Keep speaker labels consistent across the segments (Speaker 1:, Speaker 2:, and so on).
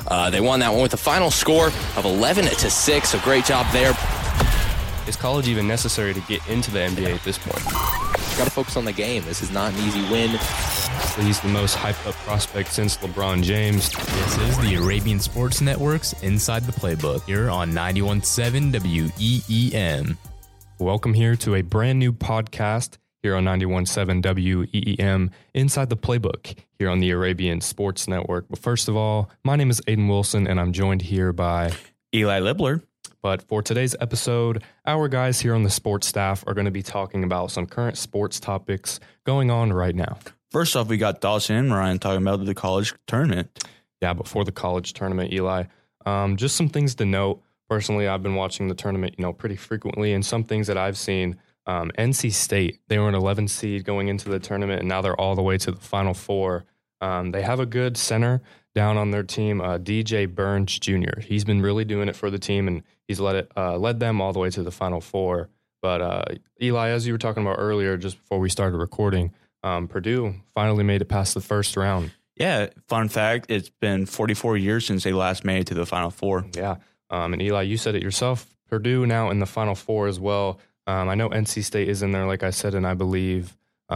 Speaker 1: They won that one with a final score of 11-6, so great job there.
Speaker 2: Is college even necessary to get into the NBA at this point?
Speaker 1: Got to focus on the game. This is not an easy win.
Speaker 2: He's the most hyped-up prospect since LeBron James.
Speaker 3: This is the Arabian Sports Network's Inside the Playbook here on 91.7 WEEM.
Speaker 2: Welcome here to a brand new podcast here on 91.7 WEEM, Inside the Playbook here on the Arabian Sports Network. But first of all, my name is Aiden Wilson, and I'm joined here by
Speaker 4: Eli Libler.
Speaker 2: But for today's episode, our guys here on the sports staff are going to be talking about some current sports topics going on right now.
Speaker 4: First off, we got Dawson and Ryan talking about the college tournament.
Speaker 2: Yeah, before the college tournament, Eli, just some things to note. Personally, I've been watching the tournament, pretty frequently, and some things that I've seen. NC State, they were an 11 seed going into the tournament, and now they're all the way to the Final Four. They have a good center down on their team, DJ Burns Jr. He's been really doing it for the team, and he's led them all the way to the Final Four. But Eli, as you were talking about earlier, just before we started recording, Purdue finally made it past the first round.
Speaker 4: Yeah, fun fact, it's been 44 years since they last made it to the Final Four.
Speaker 2: Yeah, and Eli, you said it yourself, Purdue now in the Final Four as well. I know NC State is in there, like I said, and I believe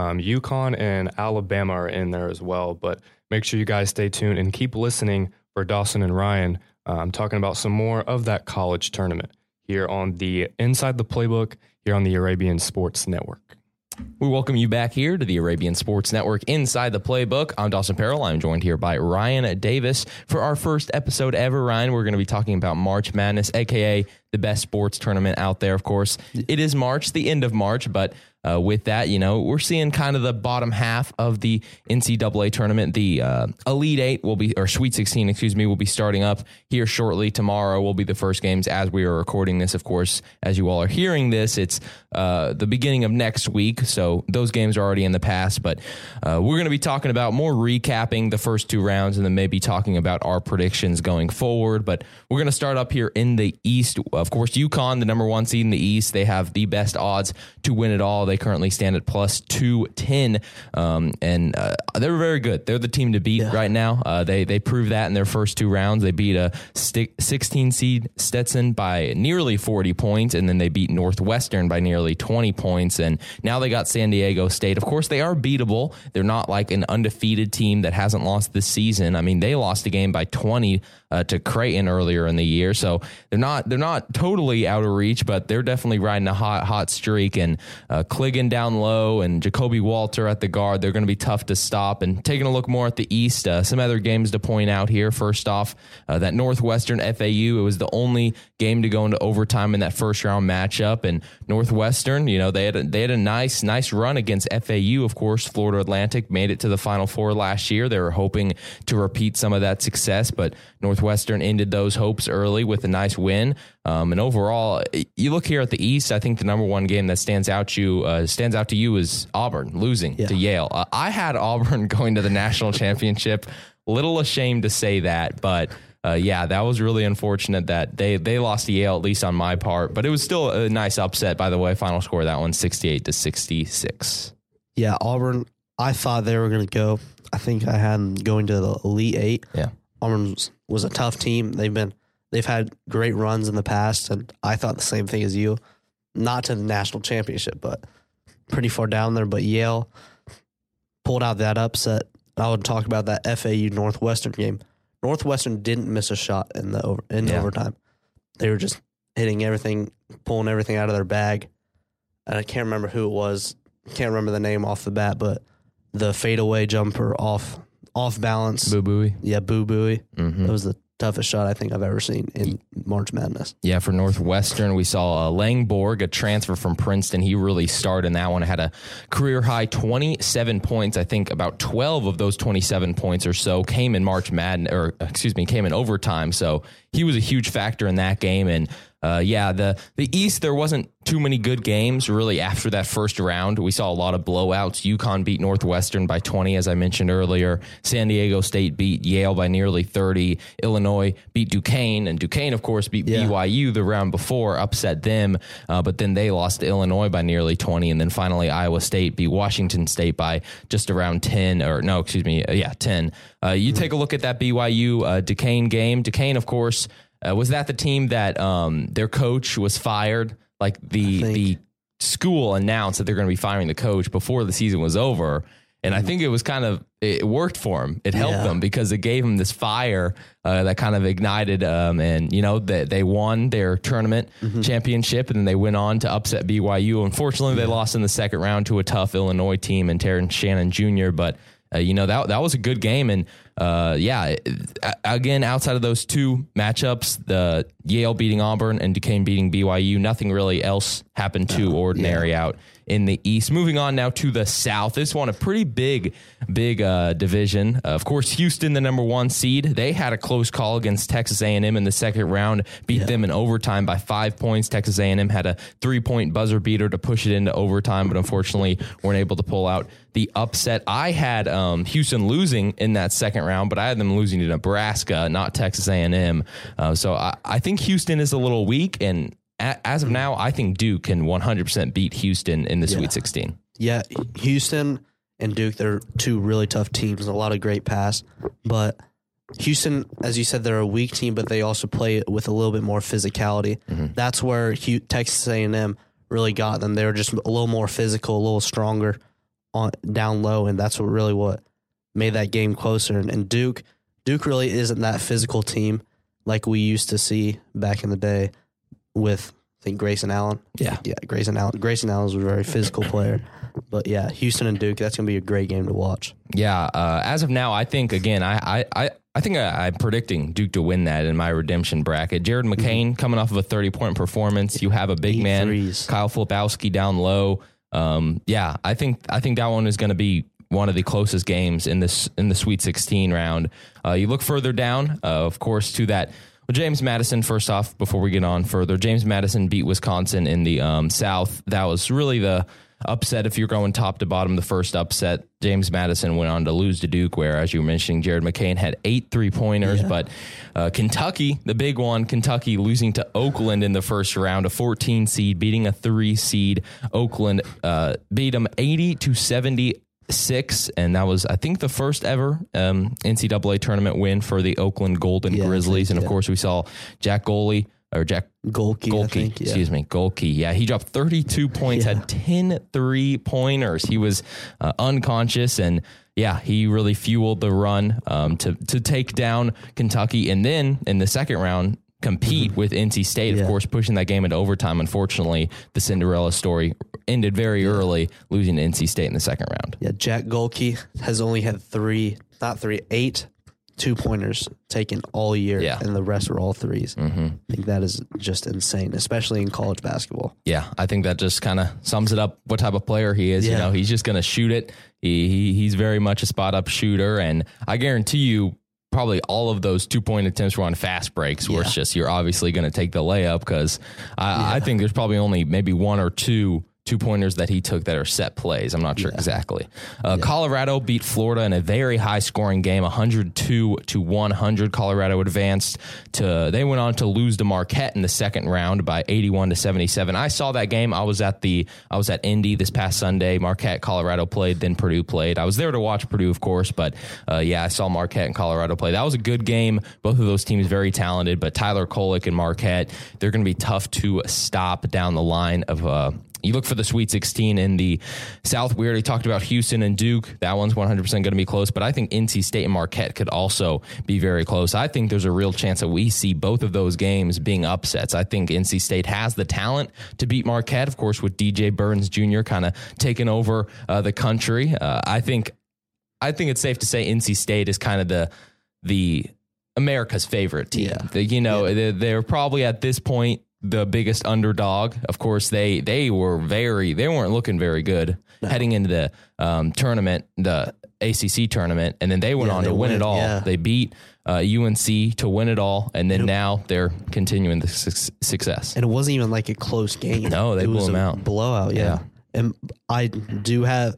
Speaker 2: UConn and Alabama are in there as well. But make sure you guys stay tuned and keep listening for Dawson and Ryan. I'm talking about some more of that college tournament here on the Inside the Playbook here on the Arabian Sports Network.
Speaker 5: We welcome you back here to the Arabian Sports Network Inside the Playbook. I'm Dawson Perrell. I'm joined here by Ryan Davis. For our first episode ever, Ryan, we're going to be talking about March Madness, a.k.a. the best sports tournament out there, of course. It is March, the end of March, but with that, we're seeing kind of the bottom half of the NCAA tournament. The Elite Eight or Sweet 16, will be starting up here shortly. Tomorrow will be the first games as we are recording this. Of course, as you all are hearing this, it's the beginning of next week, so those games are already in the past. But we're going to be talking about more recapping the first two rounds and then maybe talking about our predictions going forward. But we're going to start up here in the East. Of course, UConn, the number one seed in the East, they have the best odds to win it all. They currently stand at plus 210, and they're very good. They're the team to beat right now. They proved that in their first two rounds. They beat a 16 seed Stetson by nearly 40 points, and then they beat Northwestern by nearly 20 points, and now they got San Diego State. Of course, they are beatable. They're not like an undefeated team that hasn't lost this season. I mean, they lost a game by 20 to Creighton earlier in the year, so they're not totally out of reach, but they're definitely riding a hot streak. And Cliggan down low and Jacoby Walter at the guard, they're going to be tough to stop. And taking a look more at the East, some other games to point out here. First off, that Northwestern FAU, it was the only game to go into overtime in that first round matchup. And Northwestern, they had a nice run against FAU. Of course, Florida Atlantic made it to the Final Four last year. They were hoping to repeat some of that success, but Northwestern ended those hopes early with a nice win. And overall, you look here at the East, I think the number one game that stands out to you is Auburn losing to Yale. I had Auburn going to the national championship. Little ashamed to say that, but that was really unfortunate that they lost to Yale, at least on my part. But it was still a nice upset, by the way. Final score of that one, 68-66.
Speaker 6: Yeah, Auburn, I thought they were going to go. I think I had them going to the Elite Eight.
Speaker 5: Yeah.
Speaker 6: Auburn was a tough team. They've had great runs in the past, and I thought the same thing as you. Not to the national championship, but pretty far down there. But Yale pulled out that upset. I would talk about that FAU Northwestern game. Northwestern didn't miss a shot in overtime. They were just hitting everything, pulling everything out of their bag. And I can't remember who it was. Can't remember the name off the bat, but the fadeaway jumper off balance.
Speaker 5: Boo Buie.
Speaker 6: Yeah, Boo Buie. Mm-hmm. That was the toughest shot I think I've ever seen in March Madness.
Speaker 5: Yeah, for Northwestern, we saw Langborg, a transfer from Princeton. He really starred in that one. Had a career-high 27 points. I think about 12 of those 27 points or so came in came in overtime. So he was a huge factor in that game. And The East, there wasn't too many good games really after that first round. We saw a lot of blowouts. UConn beat Northwestern by 20, as I mentioned earlier. San Diego State beat Yale by nearly 30. Illinois beat Duquesne, and Duquesne, of course, beat BYU the round before, upset them, but then they lost to Illinois by nearly 20, and then finally Iowa State beat Washington State by just around 10, 10. You take a look at that BYU Duquesne game. Duquesne, of course, was that the team that their coach was fired? Like the school announced that they're going to be firing the coach before the season was over. And I think it was it worked for them. It helped them because it gave them this fire that kind of ignited. And, they won their tournament championship, and then they went on to upset BYU. Unfortunately, they lost in the second round to a tough Illinois team and Terrence Shannon Jr., but that was a good game. And again, outside of those two matchups, the Yale beating Auburn and Duquesne beating BYU, nothing really else happened too ordinary out in the East. Moving on now to the South. This one, a pretty big division. Of course, Houston, the number 1 seed, they had a close call against Texas A&M in the second round, beat them in overtime by 5 points. Texas A&M had a 3-point buzzer beater to push it into overtime, but unfortunately weren't able to pull out the upset. I had Houston losing in that second round, but I had them losing to Nebraska, not Texas A&M. So I think Houston is a little weak, and as of now, I think Duke can 100% beat Houston in the Sweet 16. Yeah,
Speaker 6: Houston and Duke, they're two really tough teams, a lot of great pass. But Houston, as you said, they're a weak team, but they also play with a little bit more physicality. That's where Texas A&M really got them. They were just a little more physical, a little stronger down low, and that's what made that game closer. And Duke really isn't that physical team like we used to see back in the day with, I think, Grayson Allen. Yeah, Grayson Allen. Grayson Allen was a very physical player. But yeah, Houston and Duke, that's going to be a great game to watch.
Speaker 5: Yeah, as of now, I think, again, I'm predicting Duke to win that in my redemption bracket. Jared McCain coming off of a 30-point performance. You have a big man, Kyle Filipowski down low. I think that one is going to be one of the closest games in the Sweet 16 round. You look further down, of course, to that. Well, James Madison, first off, before we get on further, James Madison beat Wisconsin in the South. That was really the upset. If you're going top to bottom, the first upset. James Madison went on to lose to Duke, where, as you were mentioning, Jared McCain had 8 3-pointers. But Kentucky, the big one, Kentucky losing to Oakland in the first round, a 14 seed, beating a 3 seed. Oakland beat them 80-76. And that was, I think, the first ever NCAA tournament win for the Oakland Golden Grizzlies. And of course, we saw Jack Golke. Yeah, he dropped 32 points, had 10 3-pointers. He was unconscious, and he really fueled the run to take down Kentucky. And then in the second round, compete with NC State, of course, pushing that game into overtime. Unfortunately, the Cinderella story ended very early, losing to NC State in the second round.
Speaker 6: Yeah, Jack Golke has only had 8 2-pointers taken all year, and the rest were all threes. I think that is just insane, especially in college basketball.
Speaker 5: Yeah, I think that just kind of sums it up what type of player he is. He's just going to shoot it. He's very much a spot-up shooter, and I guarantee you, probably all of those 2-point attempts were on fast breaks, where it's just you're obviously going to take the layup, because I think there's probably only maybe 1 or 2 2-pointers that he took that are set plays. I'm not sure exactly. Colorado beat Florida in a very high scoring game, 102-100. Colorado advanced they went on to lose to Marquette in the second round by 81-77. I saw that game. I was at Indy this past Sunday. Marquette, Colorado played, then Purdue played. I was there to watch Purdue, of course, but I saw Marquette and Colorado play. That was a good game. Both of those teams very talented, but Tyler Kolek and Marquette, they're going to be tough to stop down the line of you look for the Sweet 16 in the South. We already talked about Houston and Duke. That one's 100% going to be close, but I think NC State and Marquette could also be very close. I think there's a real chance that we see both of those games being upsets. I think NC State has the talent to beat Marquette, of course, with DJ Burns Jr. kind of taking over the country. I think it's safe to say NC State is kind of the America's favorite team. They're probably at this point the biggest underdog. Of course, they weren't looking very good heading into the tournament. ACC tournament, and then they went on to win it all.
Speaker 6: Yeah.
Speaker 5: They beat UNC to win it all, and then now they're continuing the success.
Speaker 6: And it wasn't even like a close game.
Speaker 5: No, they
Speaker 6: it
Speaker 5: blew
Speaker 6: was
Speaker 5: them
Speaker 6: a
Speaker 5: out.
Speaker 6: Blowout, yeah.
Speaker 5: Yeah.
Speaker 6: And I did have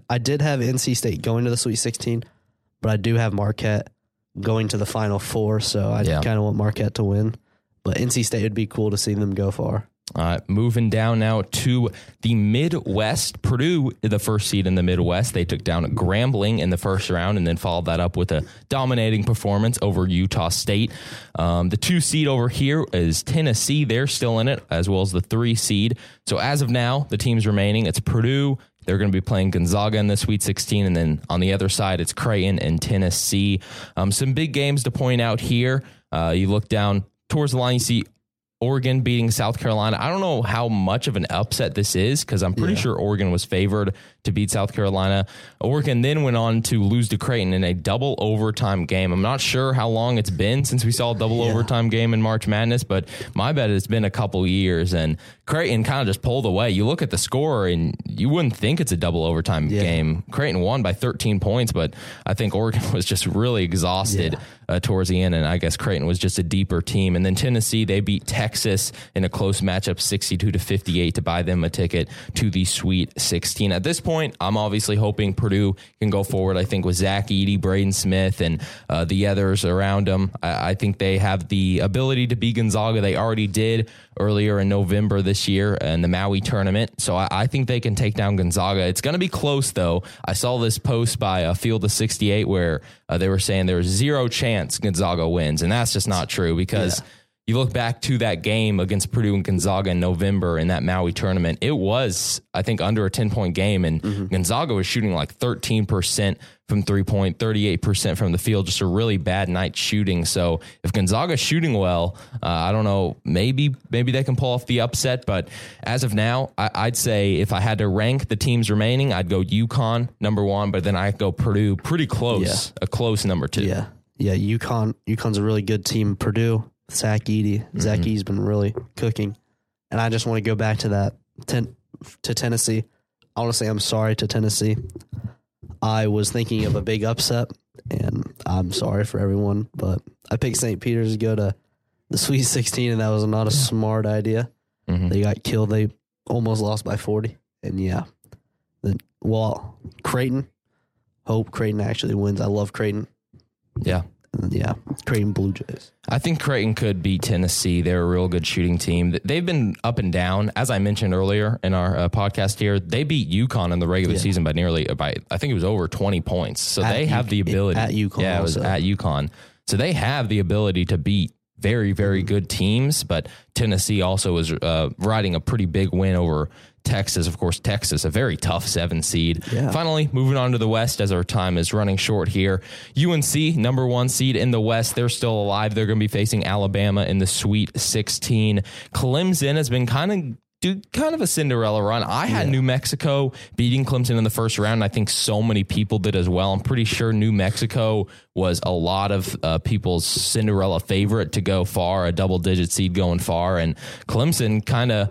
Speaker 6: NC State going to the Sweet 16, but I do have Marquette going to the Final Four, so I kind of want Marquette to win. But NC State would be cool to see them go far.
Speaker 5: Moving down now to the Midwest. Purdue, the first seed in the Midwest. They took down Grambling in the first round and then followed that up with a dominating performance over Utah State. The 2 seed over here is Tennessee. They're still in it, as well as the 3 seed. So as of now, the teams remaining, it's Purdue. They're going to be playing Gonzaga in the Sweet 16. And then on the other side, it's Creighton and Tennessee. Some big games to point out here. You look down towards the line, you see Oregon beating South Carolina. I don't know how much of an upset this is because I'm pretty sure Oregon was favored to beat South Carolina. Oregon then went on to lose to Creighton in a double overtime game. I'm not sure how long it's been since we saw a double overtime game in March Madness, but my bet it's been a couple years, and Creighton kind of just pulled away. You look at the score and you wouldn't think it's a double overtime game. Creighton won by 13 points, but I think Oregon was just really exhausted towards the end, and I guess Creighton was just a deeper team. And then Tennessee, they beat Texas in a close matchup, 62-58, to buy them a ticket to the Sweet 16. At this point, I'm obviously hoping Purdue can go forward. I think with Zach Edey, Braden Smith, and the others around them, I think they have the ability to beat Gonzaga. They already did earlier in November this year in the Maui tournament. So I think they can take down Gonzaga. It's going to be close, though. I saw this post by Field of 68 where they were saying there's 0 chance Gonzaga wins, and that's just not true because you look back to that game against Purdue and Gonzaga in November in that Maui tournament, it was, I think, under a 10-point game, and Gonzaga was shooting like 13% from 3-point, 38% from the field, just a really bad night shooting. So if Gonzaga's shooting well, I don't know, maybe they can pull off the upset, but as of now, I'd say if I had to rank the teams remaining, I'd go UConn number 1, but then I'd go Purdue pretty close, a close number 2.
Speaker 6: Yeah, UConn's a really good team. Purdue, Zach Edey. Zach Edey's been really cooking. And I just want to go back to that, to Tennessee. I want to say I'm sorry to Tennessee. I was thinking of a big upset, and I'm sorry for everyone, but I picked St. Peter's to go to the Sweet 16, and that was not a smart idea. They got killed. They almost lost by 40. And Creighton. Hope Creighton actually wins. I love Creighton.
Speaker 5: Yeah.
Speaker 6: Creighton Blue Jays.
Speaker 5: I think Creighton could beat Tennessee. They're a real good shooting team. They've been up and down. As I mentioned earlier in our podcast here, they beat UConn in the regular season by I think it was over 20 points. So they have the ability.
Speaker 6: At UConn.
Speaker 5: Yeah, it was at UConn. So they have the ability to beat very, very good teams. But Tennessee also was riding a pretty big win over Texas. Of course, Texas, a very tough 7 seed. Yeah. Finally, moving on to the West as our time is running short here. UNC, number 1 seed in the West. They're still alive. They're going to be facing Alabama in the Sweet 16. Clemson has been kind of a Cinderella run. I had New Mexico beating Clemson in the first round. I think so many people did as well. I'm pretty sure New Mexico was a lot of people's Cinderella favorite to go far, a double-digit seed going far. And Clemson kind of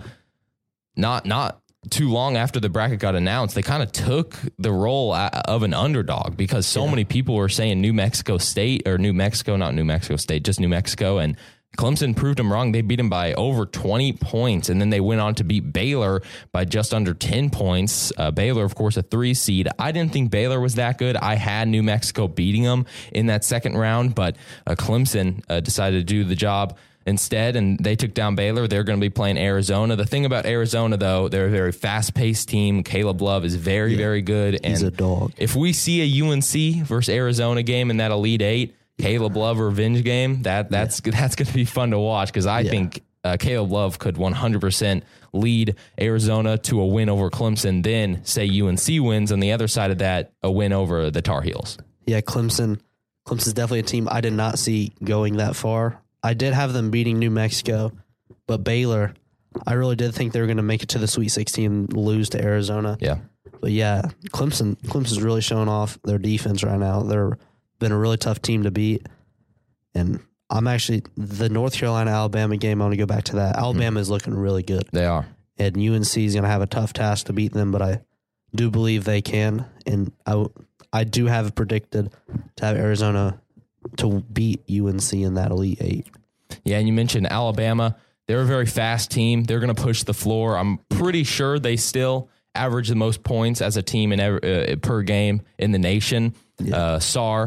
Speaker 5: not too long after the bracket got announced, they kind of took the role of an underdog because so many people were saying New Mexico State, or New Mexico, not New Mexico State, just New Mexico. And Clemson proved them wrong. They beat them by over 20 points, and then they went on to beat Baylor by just under 10 points. Baylor, of course, a 3 seed. I didn't think Baylor was that good. I had New Mexico beating them in that second round, but Clemson decided to do the job instead, and they took down Baylor. They're going to be playing Arizona. The thing about Arizona, though, they're a very fast-paced team. Caleb Love is very, very good.
Speaker 6: He's a dog.
Speaker 5: If we see a UNC versus Arizona game in that Elite 8, Caleb Love revenge game, that's going to be fun to watch because I think Caleb Love could 100% lead Arizona to a win over Clemson, then say UNC wins on the other side of that, a win over the Tar Heels.
Speaker 6: Yeah, Clemson's definitely a team I did not see going that far. I did have them beating New Mexico, but Baylor, I really did think they were going to make it to the Sweet 16 and lose to Arizona.
Speaker 5: Yeah.
Speaker 6: But yeah, Clemson's really showing off their defense right now. They're been a really tough team to beat. And I'm actually, the North Carolina-Alabama game, I want to go back to that. Alabama is looking really good.
Speaker 5: They are. And
Speaker 6: UNC is going to have a tough task to beat them, but I do believe they can. And I I do have predicted to have Arizona to beat UNC in that Elite Eight.
Speaker 5: Yeah, and you mentioned Alabama. They're a very fast team. They're going to push the floor. I'm pretty sure they still average the most points as a team in per game in the nation. Yeah. Sheer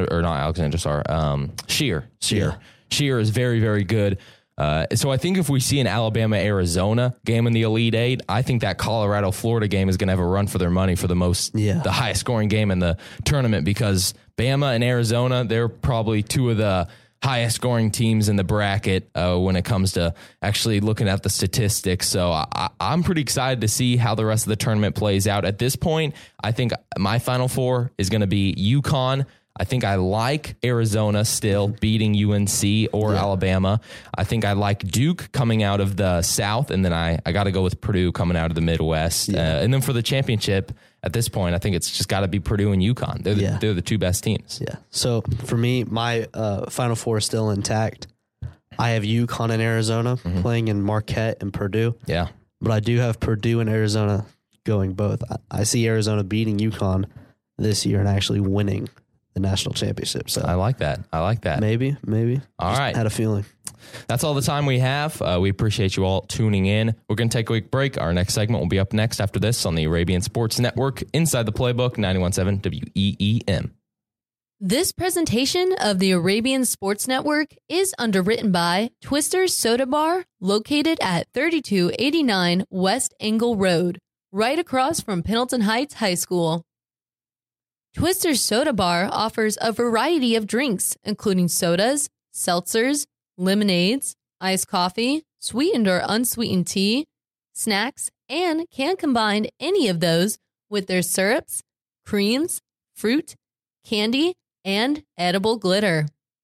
Speaker 5: is very, very good. So I think if we see an Alabama-Arizona game in the Elite Eight, I think that Colorado-Florida game is going to have a run for their money for the highest scoring game in the tournament, because Bama and Arizona, they're probably two of the highest scoring teams in the bracket when it comes to actually looking at the statistics. So I'm pretty excited to see how the rest of the tournament plays out. At this point, I think my Final Four is going to be UConn. I think I like Arizona still beating UNC or Alabama. I think I like Duke coming out of the South, and then I got to go with Purdue coming out of the Midwest. And then for the championship, at this point, I think it's just got to be Purdue and UConn. They're the two best teams.
Speaker 6: Yeah. So for me, my Final Four is still intact. I have UConn and Arizona playing in Marquette and Purdue.
Speaker 5: Yeah.
Speaker 6: But I do have Purdue and Arizona going both. I see Arizona beating UConn this year and actually winning the national championship. So
Speaker 5: I like that.
Speaker 6: Maybe.
Speaker 5: All right.
Speaker 6: Had a feeling.
Speaker 5: That's all the time we have. We appreciate you all tuning in. We're going to take a quick break. Our next segment will be up next after this on the Arabian Sports Network, Inside the Playbook, 91.7 WEEM.
Speaker 7: This presentation of the Arabian Sports Network is underwritten by Twister's Soda Bar, located at 3289 West Engle Road, right across from Pendleton Heights High School. Twister's Soda Bar offers a variety of drinks, including sodas, seltzers, lemonades, iced coffee, sweetened or unsweetened tea, snacks, and can combine any of those with their syrups, creams, fruit, candy, and edible glitter.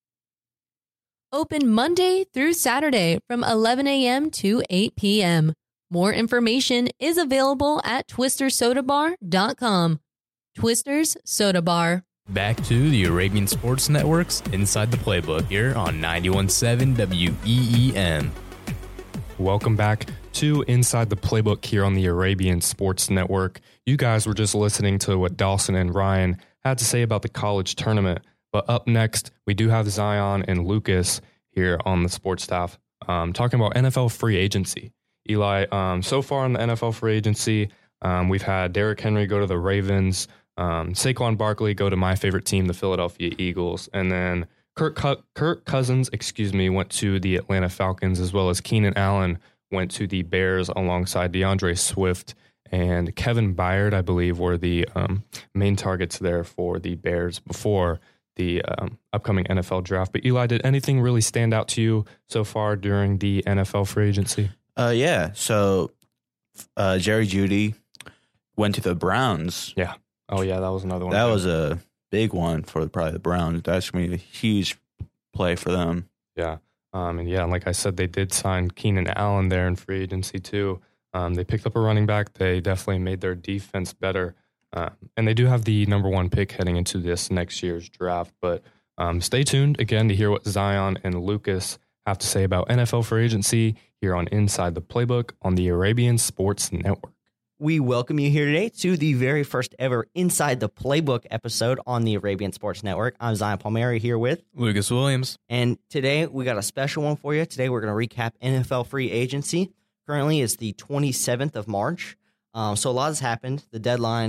Speaker 7: Open Monday through Saturday from 11 a.m. to 8 p.m. More information is available at twistersodabar.com. Twister's Soda Bar.
Speaker 3: Back to the Arabian Sports Network's Inside the Playbook here on 91.7 WEEM.
Speaker 2: Welcome back to Inside the Playbook here on the Arabian Sports Network. You guys were just listening to what Dawson and Ryan had to say about the college tournament. But up next, we do have Zion and Lucas here on the sports staff talking about NFL free agency. Eli, so far on the NFL free agency, we've had Derrick Henry go to the Ravens, Saquon Barkley go to my favorite team, the Philadelphia Eagles, and then Kirk Cousins, went to the Atlanta Falcons, as well as Keenan Allen went to the Bears alongside DeAndre Swift and Kevin Byard, I believe, were the main targets there for the Bears before the upcoming NFL draft. But Eli, did anything really stand out to you so far during the NFL free agency?
Speaker 4: Yeah. So Jerry Jeudy went to the Browns.
Speaker 2: Yeah. Oh, yeah, that was another one.
Speaker 4: That was a big one for probably the Browns. That's going to be a huge play for them.
Speaker 2: Yeah. And like I said, they did sign Keenan Allen there in free agency too. They picked up a running back. They definitely made their defense better. And they do have the number one pick heading into this next year's draft. But stay tuned again to hear what Zion and Lucas have to say about NFL free agency here on Inside the Playbook on the Arabian Sports Network.
Speaker 8: We welcome you here today to the very first ever Inside the Playbook episode on the Arabian Sports Network. I'm Zion Palmieri here with
Speaker 3: Lucas Williams.
Speaker 8: And today we got a special one for you. Today we're going to recap NFL free agency. Currently it's the 27th of March. So a lot has happened. The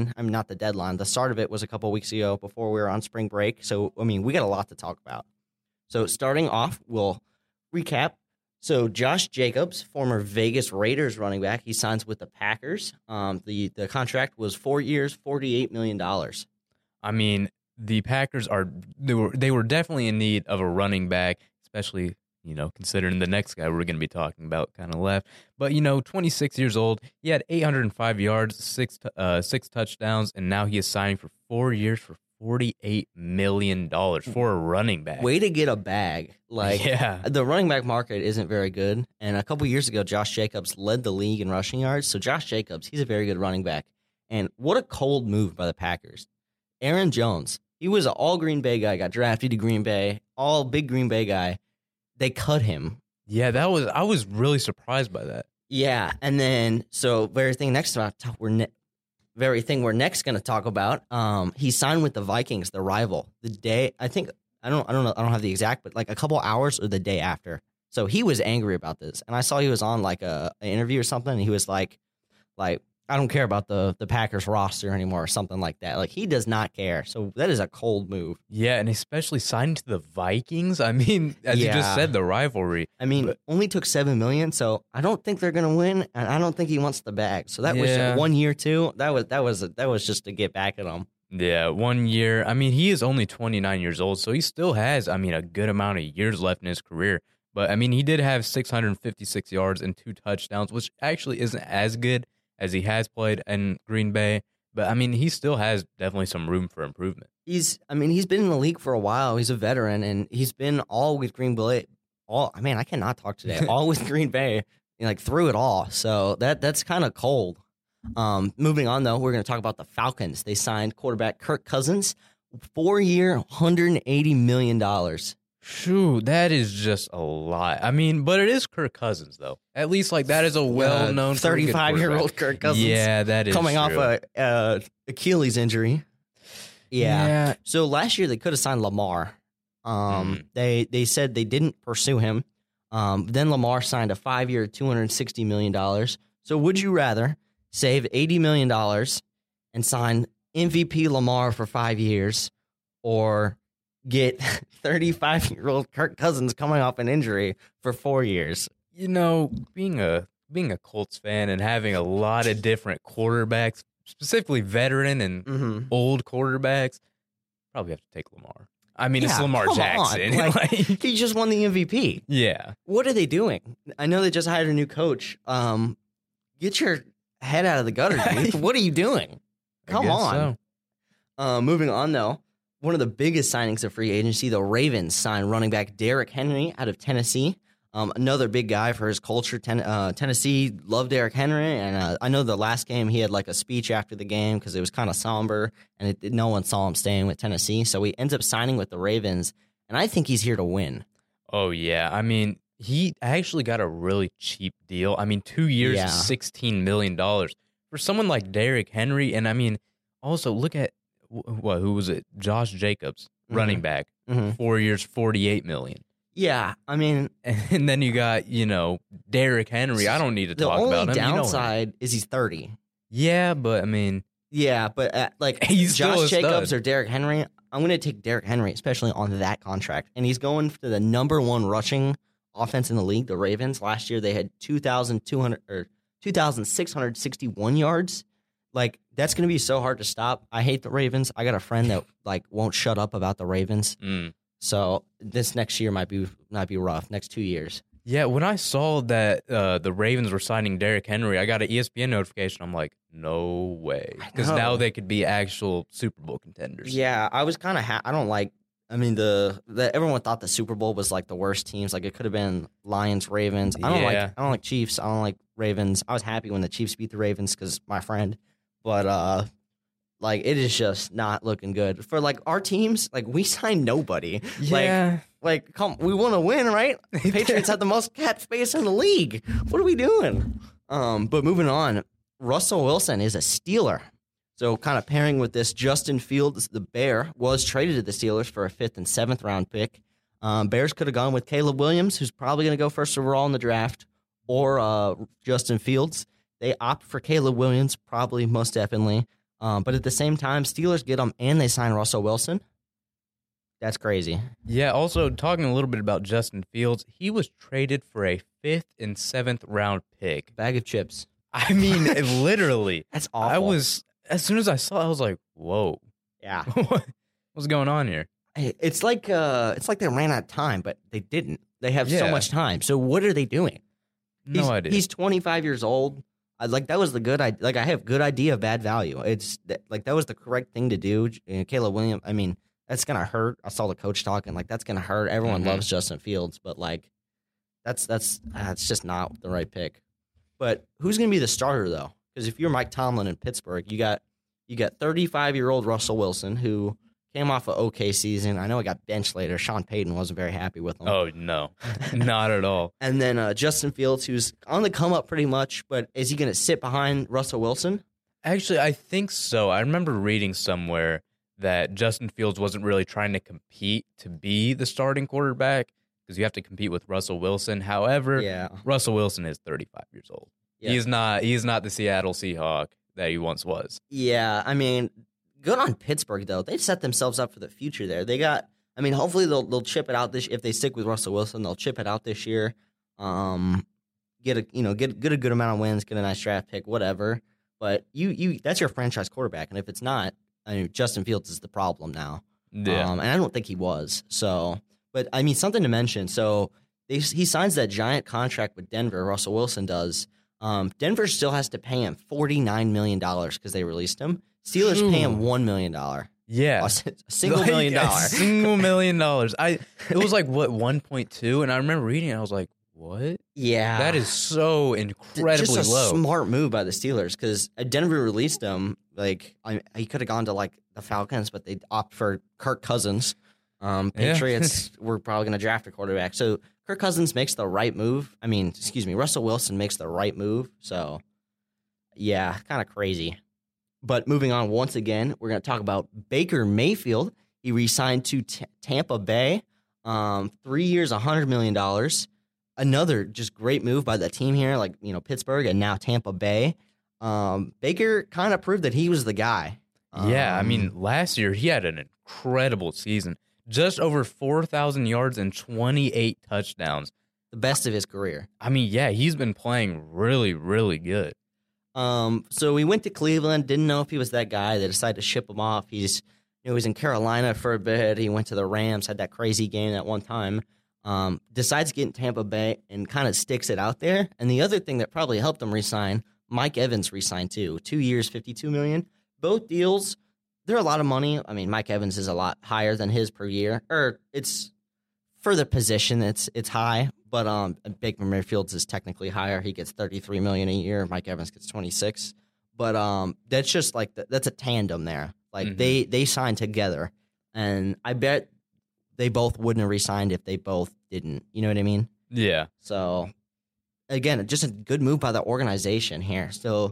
Speaker 8: start of it was a couple weeks ago before we were on spring break. So, we got a lot to talk about. So starting off, we'll recap. So Josh Jacobs, former Vegas Raiders running back, he signs with the Packers. The contract was 4 years, $48 million.
Speaker 3: The Packers they were definitely in need of a running back, especially, considering the next guy we're going to be talking about kind of left. But, 26 years old, he had 805 yards, six touchdowns, and now he is signing for 4 years for $48 million for a running back.
Speaker 8: Way to get a bag. The running back market isn't very good. And a couple years ago, Josh Jacobs led the league in rushing yards. So Josh Jacobs, he's a very good running back. And what a cold move by the Packers. Aaron Jones, he was an all Green Bay guy, got drafted to Green Bay, all big Green Bay guy. They cut him.
Speaker 3: Yeah, I was really surprised by that.
Speaker 8: Yeah. And then, very thing next time, very thing we're next going to talk about. He signed with the Vikings, the rival, the day, I think, I don't know, I don't have the exact, but like a couple hours or the day after. So he was angry about this. And I saw he was on like an interview or something. And he was like, I don't care about the Packers roster anymore or something like that. Like, he does not care. So that is a cold move.
Speaker 3: Yeah, and especially signing to the Vikings. I mean, as you just said, the rivalry.
Speaker 8: I mean, only took $7 million, so I don't think they're going to win, and I don't think he wants the bag. So that was 1 year too. That was just to get back at him.
Speaker 3: Yeah, 1 year. I mean, he is only 29 years old, so he still has, a good amount of years left in his career. But, I mean, he did have 656 yards and 2 touchdowns, which actually isn't as good as he has played in Green Bay. But, I mean, he still has definitely some room for improvement.
Speaker 8: He's been in the league for a while. He's a veteran, and he's been all with Green Bay. I cannot talk today. All with Green Bay, like through it all. So that's kind of cold. Moving on, though, we're going to talk about the Falcons. They signed quarterback Kirk Cousins, 4-year, $180 million.
Speaker 3: Shoo, that is just a lot. I mean, but it is Kirk Cousins, though. At least, like, that is a well-known
Speaker 8: 35-year-old Kirk Cousins.
Speaker 3: Yeah, that is
Speaker 8: coming
Speaker 3: true.
Speaker 8: off a Achilles injury. Yeah. So last year they could have signed Lamar. They said they didn't pursue him. Then Lamar signed a 5-year, $260 million. So would you rather save $80 million and sign MVP Lamar for 5 years, or get 35-year-old Kirk Cousins coming off an injury for 4 years?
Speaker 3: You know, being a Colts fan and having a lot of different quarterbacks, specifically veteran and old quarterbacks, probably have to take Lamar. I mean, it's Lamar Jackson.
Speaker 8: Like, he just won the MVP.
Speaker 3: Yeah.
Speaker 8: What are they doing? I know they just hired a new coach. Get your head out of the gutter, dude. What are you doing? Come on.
Speaker 3: So.
Speaker 8: Moving on, though. One of the biggest signings of free agency, the Ravens signed running back Derrick Henry out of Tennessee. Another big guy for his culture. Tennessee loved Derrick Henry, and I know the last game he had like a speech after the game because it was kind of somber, and no one saw him staying with Tennessee. So he ends up signing with the Ravens, and I think he's here to win.
Speaker 3: Oh, yeah. I mean, he actually got a really cheap deal. I mean, 2 years, $16 million. For someone like Derrick Henry, and I mean, also look at, who was it? Josh Jacobs, running back. 4 years, $48 million.
Speaker 8: Yeah, I mean,
Speaker 3: and then you got, Derrick Henry. I don't need to talk about him.
Speaker 8: The only downside is he's 30.
Speaker 3: Yeah, but I mean,
Speaker 8: like
Speaker 3: he's
Speaker 8: Josh Jacobs or Derrick Henry, I'm going to take Derrick Henry, especially on that contract. And he's going to the number one rushing offense in the league, the Ravens. Last year they had 2,661 yards. Like, that's going to be so hard to stop. I hate the Ravens. I got a friend that won't shut up about the Ravens. So this next year might be rough. Next 2 years.
Speaker 3: Yeah, when I saw that the Ravens were signing Derrick Henry, I got an ESPN notification. I'm like, no way, because now they could be actual Super Bowl contenders.
Speaker 8: Yeah, I was kind of. I don't like. I mean, everyone thought the Super Bowl was like the worst teams. Like, it could have been Lions, Ravens. I don't like Chiefs. I don't like Ravens. I was happy when the Chiefs beat the Ravens because my friend. But it is just not looking good for our teams. Like, we signed nobody.
Speaker 3: Yeah.
Speaker 8: We want to win, right? Patriots have the most cap space in the league. What are we doing? But moving on, Russell Wilson is a Steeler. So kind of pairing with this, Justin Fields, the Bear, was traded to the Steelers for a 5th and 7th round pick. Bears could have gone with Caleb Williams, who's probably going to go first overall in the draft, or Justin Fields. They opt for Caleb Williams, probably most definitely. But at the same time, Steelers get him and they sign Russell Wilson. That's crazy.
Speaker 3: Yeah, also talking a little bit about Justin Fields, he was traded for a 5th and 7th round pick.
Speaker 8: Bag of chips.
Speaker 3: I mean, literally.
Speaker 8: That's awful.
Speaker 3: As soon as I saw it, I was like, whoa.
Speaker 8: Yeah.
Speaker 3: What's going on here?
Speaker 8: It's like they ran out of time, but they didn't. They have so much time. So what are they doing?
Speaker 3: No idea.
Speaker 8: He's 25 years old. That was the good idea. I have good idea of bad value. It's that was the correct thing to do. Caleb Williams, I mean, that's going to hurt. I saw the coach talking, that's going to hurt. Everyone loves Justin Fields, but that's it's just not the right pick. But who's going to be the starter though? Because if you're Mike Tomlin in Pittsburgh, you got 35-year-old Russell Wilson, who came off an okay season. I know he got benched later. Sean Payton wasn't very happy with him.
Speaker 3: Oh, no. Not at all.
Speaker 8: And then Justin Fields, who's on the come up pretty much, but is he going to sit behind Russell Wilson?
Speaker 3: Actually, I think so. I remember reading somewhere that Justin Fields wasn't really trying to compete to be the starting quarterback because you have to compete with Russell Wilson. However,
Speaker 8: Yeah.
Speaker 3: Russell Wilson is 35 years old.
Speaker 8: Yeah.
Speaker 3: He's not the Seattle Seahawk that he once was.
Speaker 8: Yeah, I mean, good on Pittsburgh though. They've set themselves up for the future there. They got. I mean, hopefully they'll chip it out this. If they stick with Russell Wilson, they'll chip it out this year. Get a good amount of wins, get a nice draft pick, whatever. But you that's your franchise quarterback, and if it's not, I mean, Justin Fields is the problem now.
Speaker 3: Yeah.
Speaker 8: And I don't think he was. So, but I mean, something to mention. So he signs that giant contract with Denver. Russell Wilson does. Denver still has to pay him $49 million because they released him. Steelers pay him $1 million.
Speaker 3: Yeah.
Speaker 8: A single $1 million.
Speaker 3: A single $1 million. It was like, what, 1.2? And I remember reading it, I was like, what?
Speaker 8: Yeah.
Speaker 3: That is so incredibly
Speaker 8: just a
Speaker 3: low.
Speaker 8: smart move by the Steelers because Denver released him. Like, he could have gone to, like, the Falcons, but they opt for Kirk Cousins. Patriots were probably going to draft a quarterback. So Kirk Cousins makes the right move. I mean, Russell Wilson makes the right move. So, yeah, kind of crazy. But moving on once again, we're going to talk about Baker Mayfield. He re-signed to Tampa Bay. 3 years, $100 million. Another just great move by the team here, like, Pittsburgh and now Tampa Bay. Baker kind of proved that he was the guy.
Speaker 3: Yeah, I mean, last year he had an incredible season. Just over 4,000 yards and 28 touchdowns.
Speaker 8: The best of his career.
Speaker 3: I mean, yeah, he's been playing really, really good.
Speaker 8: So we went to Cleveland, didn't know if he was that guy. They decided to ship him off. He was in Carolina for a bit. He went to the Rams, had that crazy game at one time. Decides to get in Tampa Bay and kind of sticks it out there. And the other thing that probably helped him resign, Mike Evans re-signed too. 2 years, $52 million. Both deals, they're a lot of money. I mean, Mike Evans is a lot higher than his per year. Or it's for the position, it's high. But Baker Mayfield's is technically higher. He gets $33 million a year. Mike Evans gets $26. But that's just like that's a tandem there. Like they signed together, and I bet they both wouldn't have re-signed if they both didn't. You know what I mean?
Speaker 3: Yeah.
Speaker 8: So again, just a good move by the organization here. So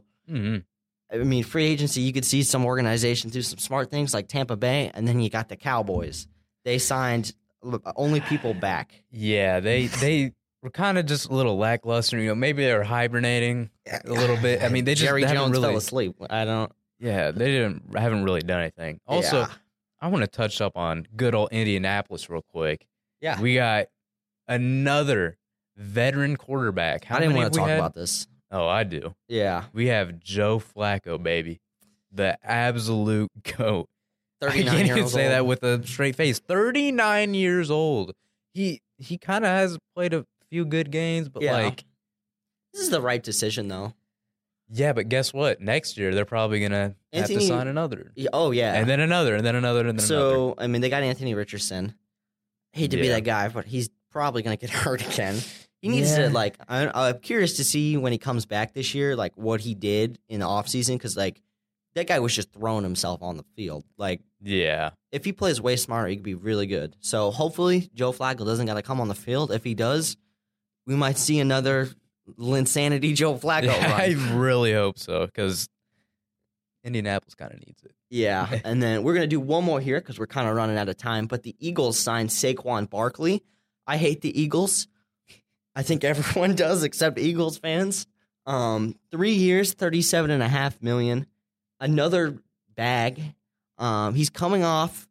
Speaker 8: I mean, free agency, you could see some organizations do some smart things like Tampa Bay, and then you got the Cowboys. They signed only people back.
Speaker 3: Yeah, they were kind of just a little lackluster. Maybe they were hibernating a little bit. I mean, they just
Speaker 8: Jerry
Speaker 3: haven't
Speaker 8: Jones
Speaker 3: really,
Speaker 8: fell asleep. I don't.
Speaker 3: Yeah, they haven't really done anything. Also,
Speaker 8: Yeah.
Speaker 3: I want to touch up on good old Indianapolis real quick.
Speaker 8: Yeah.
Speaker 3: We got another veteran quarterback. How
Speaker 8: I didn't
Speaker 3: many
Speaker 8: want
Speaker 3: have
Speaker 8: to
Speaker 3: we
Speaker 8: talk
Speaker 3: had?
Speaker 8: about this.
Speaker 3: Oh, I do.
Speaker 8: Yeah.
Speaker 3: We have Joe Flacco, baby. The absolute GOAT. I
Speaker 8: 39
Speaker 3: can't
Speaker 8: years
Speaker 3: even say
Speaker 8: old.
Speaker 3: that with a straight face. 39 years old. He kind of has played a few good games, but
Speaker 8: Yeah.
Speaker 3: like,
Speaker 8: This is the right decision, though.
Speaker 3: yeah, but guess what? Next year, they're probably going to have to
Speaker 8: Anthony-
Speaker 3: sign another.
Speaker 8: Oh, yeah.
Speaker 3: And then another, and then another, and then another.
Speaker 8: So, I mean, they got Anthony Richardson. Hate to be
Speaker 3: Yeah.
Speaker 8: that guy, but he's probably going to get hurt again. He needs
Speaker 3: Yeah.
Speaker 8: to, like, I'm curious to see when he comes back this year, like, what he did in the offseason, because, like, that guy was just throwing himself on the field. Like,
Speaker 3: Yeah.
Speaker 8: if he plays way smarter, he could be really good. So, hopefully, Joe Flacco doesn't got to come on the field. If he does, we might see another Linsanity Joe Flacco
Speaker 3: I
Speaker 8: run.
Speaker 3: really hope so, because Indianapolis kind of needs it.
Speaker 8: Yeah, and then we're going to do one more here because we're kind of running out of time. But the Eagles signed Saquon Barkley. I hate the Eagles. I think everyone does except Eagles fans. 3 years, $37.5 million. Another bag. He's coming off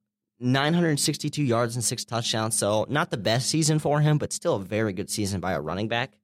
Speaker 8: 962 yards and 6 touchdowns. So not the best season for him, but still a very good season by a running back.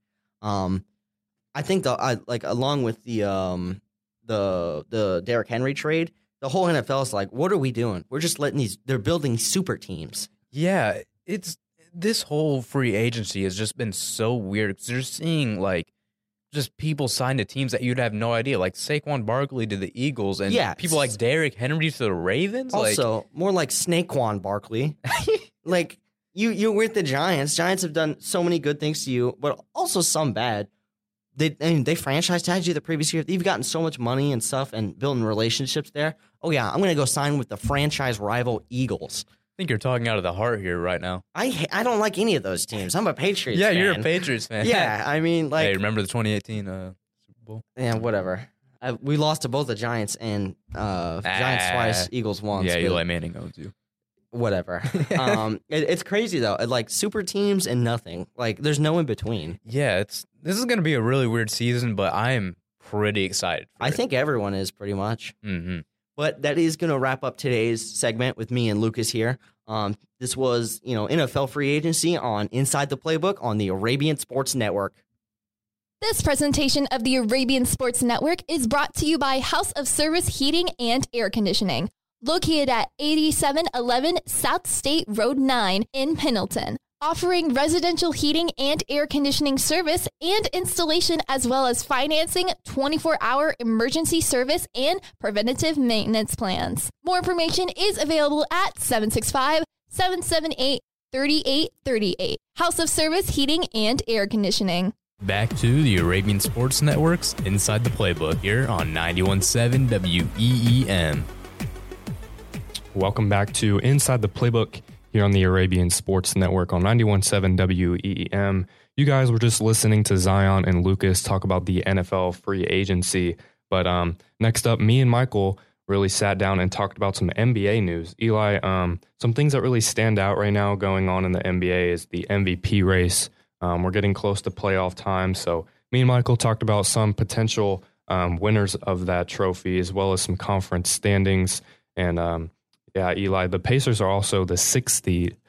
Speaker 8: I think along with the Derrick Henry trade, the whole NFL is like, what are we doing? We're just letting they're building super teams.
Speaker 3: Yeah, this whole free agency has just been so weird because you're seeing like just people sign to teams that you'd have no idea, like Saquon Barkley to the Eagles, and
Speaker 8: Yeah.
Speaker 3: people like Derrick Henry to the Ravens.
Speaker 8: Also, more like Snaquan Barkley. Like you're with the Giants. Giants have done so many good things to you, but also some bad. They franchise tagged you the previous year. You've gotten so much money and stuff and building relationships there. Oh yeah, I'm gonna go sign with the franchise rival Eagers.
Speaker 3: I think you're talking out of the heart here right now.
Speaker 8: I don't like any of those teams. I'm a Patriots
Speaker 3: Yeah,
Speaker 8: fan.
Speaker 3: you're a Patriots fan.
Speaker 8: Yeah, I mean, like,
Speaker 3: Hey, remember the 2018 Super Bowl?
Speaker 8: yeah, whatever. We lost to both the Giants and Giants twice, Eagles once.
Speaker 3: Yeah,
Speaker 8: but
Speaker 3: Eli Manning owns you.
Speaker 8: whatever. It's crazy though. Like super teams and nothing. Like there's no in between.
Speaker 3: Yeah, this is going to be a really weird season, but I am pretty excited.
Speaker 8: I think everyone is pretty much.
Speaker 3: Mm-hmm.
Speaker 8: But that is going to wrap up today's segment with me and Lucas here. This was, NFL free agency on Inside the Playbook on the Arabian Sports Network.
Speaker 9: This presentation of the Arabian Sports Network is brought to you by House of Service Heating and Air Conditioning, located at 8711 South State Road 9 in Pendleton, offering residential heating and air conditioning service and installation, as well as financing, 24-hour emergency service, and preventative maintenance plans. More information is available at 765-778-3838. House of Service Heating and Air Conditioning.
Speaker 3: Back to the Arabian Sports Network's Inside the Playbook here on 91.7 WEEM.
Speaker 2: Welcome back to Inside the Playbook here on the Arabian Sports Network on 91.7 WEEM. You guys were just listening to Zion and Lucas talk about the NFL free agency. But next up, me and Michael really sat down and talked about some NBA news. Eli, some things that really stand out right now going on in the NBA is the MVP race. We're getting close to playoff time, so me and Michael talked about some potential winners of that trophy, as well as some conference standings. And Eli, the Pacers are also the sixth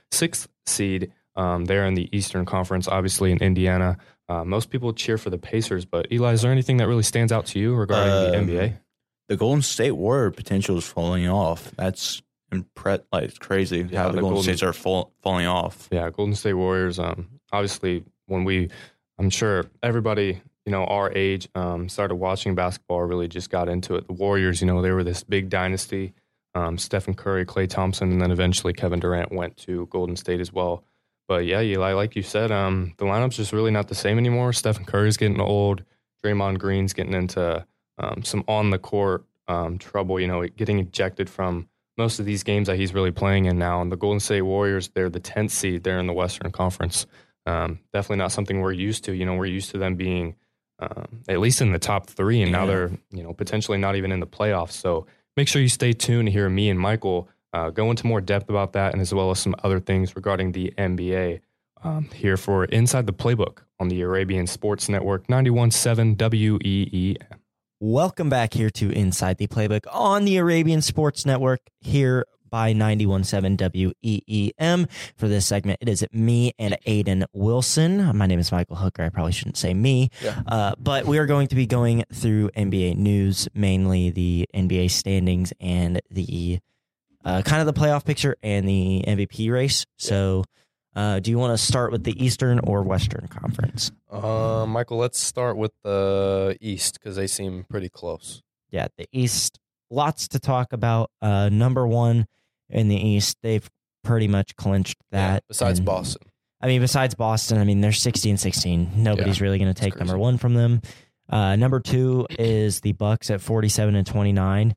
Speaker 2: seed there in the Eastern Conference, obviously in Indiana. Most people cheer for the Pacers, but Eli, is there anything that really stands out to you regarding the NBA?
Speaker 4: The Golden State Warrior potential is falling off. That's it's crazy how the Golden States are falling off.
Speaker 2: Yeah, Golden State Warriors. Obviously, I'm sure everybody, our age, started watching basketball, really just got into it. The Warriors, they were this big dynasty. Stephen Curry, Klay Thompson, and then eventually Kevin Durant went to Golden State as well. But yeah, Eli, like you said, the lineup's just really not the same anymore. Stephen Curry's getting old. Draymond Green's getting into some on-the-court trouble, getting ejected from most of these games that he's really playing in now. And the Golden State Warriors, they're the 10th seed there in the Western Conference. Definitely not something we're used to. We're used to them being at least in the top three, and now they're, potentially not even in the playoffs. So make sure you stay tuned to hear me and Michael go into more depth about that, and as well as some other things regarding the NBA here for Inside the Playbook on the Arabian Sports Network, 91.7 WEEM.
Speaker 8: Welcome back here to Inside the Playbook on the Arabian Sports Network here by 91.7 WEEM. For this segment, it is me and Aiden Wilson. My name is Michael Hooker. I probably shouldn't say me. Yeah. But we are going to be going through NBA news, mainly the NBA standings and the kind of the playoff picture and the MVP race. So do you want to start with the Eastern or Western Conference?
Speaker 2: Michael, let's start with the East because they seem pretty close.
Speaker 8: Yeah, the East, lots to talk about. Number one in the East, they've pretty much clinched that.
Speaker 2: Yeah, besides Boston.
Speaker 8: Besides Boston, they're 60-16. Nobody's really going to take number one from them. Number two is the Bucks at 47-29.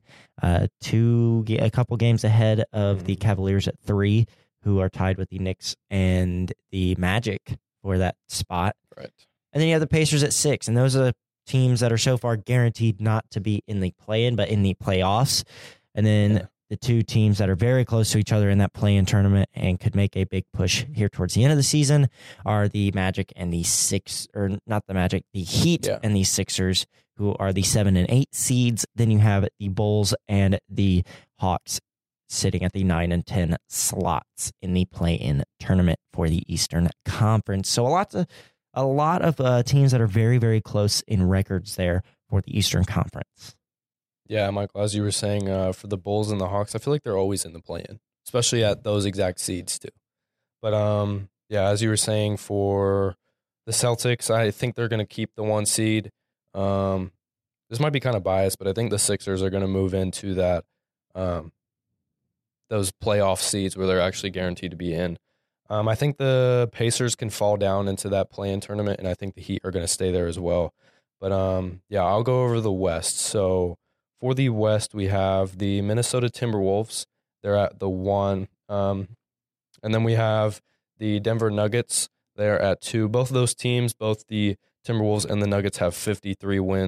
Speaker 8: A couple games ahead of the Cavaliers at 3, who are tied with the Knicks and the Magic for that spot.
Speaker 2: Right.
Speaker 8: And then you have the Pacers at 6, and those are teams that are so far guaranteed not to be in the play-in, but in the playoffs. And then the two teams that are very close to each other in that play-in tournament and could make a big push here towards the end of the season are the Magic and the Heat and the Sixers, who are the 7 and 8 seeds. Then you have the Bulls and the Hawks sitting at the 9 and 10 slots in the play-in tournament for the Eastern Conference. So a lot of teams that are very, very close in records there for the Eastern Conference.
Speaker 2: Yeah, Michael, as you were saying, for the Bulls and the Hawks, I feel like they're always in the play-in, especially at those exact seeds too. But as you were saying, for the Celtics, I think they're going to keep the 1 seed. This might be kind of biased, but I think the Sixers are going to move into that those playoff seeds where they're actually guaranteed to be in. I think the Pacers can fall down into that play-in tournament, and I think the Heat are going to stay there as well. But I'll go over the West. So for the West, we have the Minnesota Timberwolves. They're at the 1. And then we have the Denver Nuggets. They're at 2. Both of those teams, both the Timberwolves and the Nuggets, have 53 wins.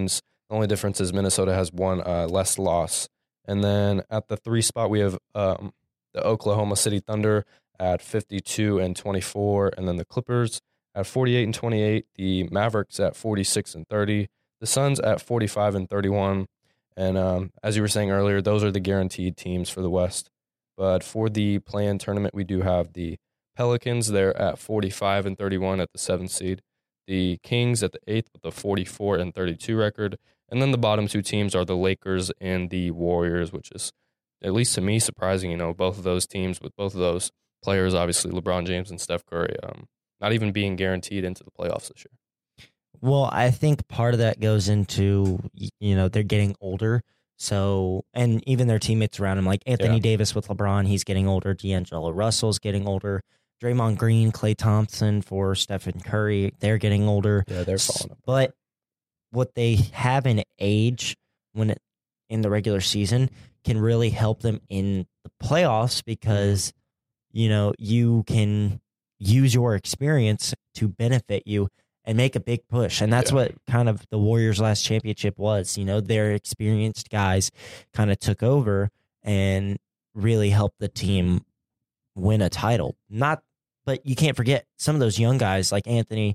Speaker 2: The only difference is Minnesota has one less loss. And then at the 3 spot, we have the Oklahoma City Thunder at 52-24, and then the Clippers at 48-28, the Mavericks at 46-30, the Suns at 45-31. And as you were saying earlier, those are the guaranteed teams for the West. But for the play-in tournament, we do have the Pelicans. They're at 45-31 at the 7th seed. The Kings at the 8th with a 44-32 record. And then the bottom 2 teams are the Lakers and the Warriors, which is, at least to me, surprising. Both of those teams with both of those players, obviously LeBron James and Steph Curry, not even being guaranteed into the playoffs this year.
Speaker 10: Well, I think part of that goes into, they're getting older. So, and even their teammates around him, like Anthony Davis with LeBron, he's getting older. D'Angelo Russell's getting older. Draymond Green, Klay Thompson for Stephen Curry, they're getting older.
Speaker 2: Yeah, they're falling apart.
Speaker 10: But what they have in age in the regular season can really help them in the playoffs because, you can use your experience to benefit you and make a big push. And that's what kind of the Warriors' last championship was. Their experienced guys kind of took over and really helped the team win a title. But you can't forget some of those young guys like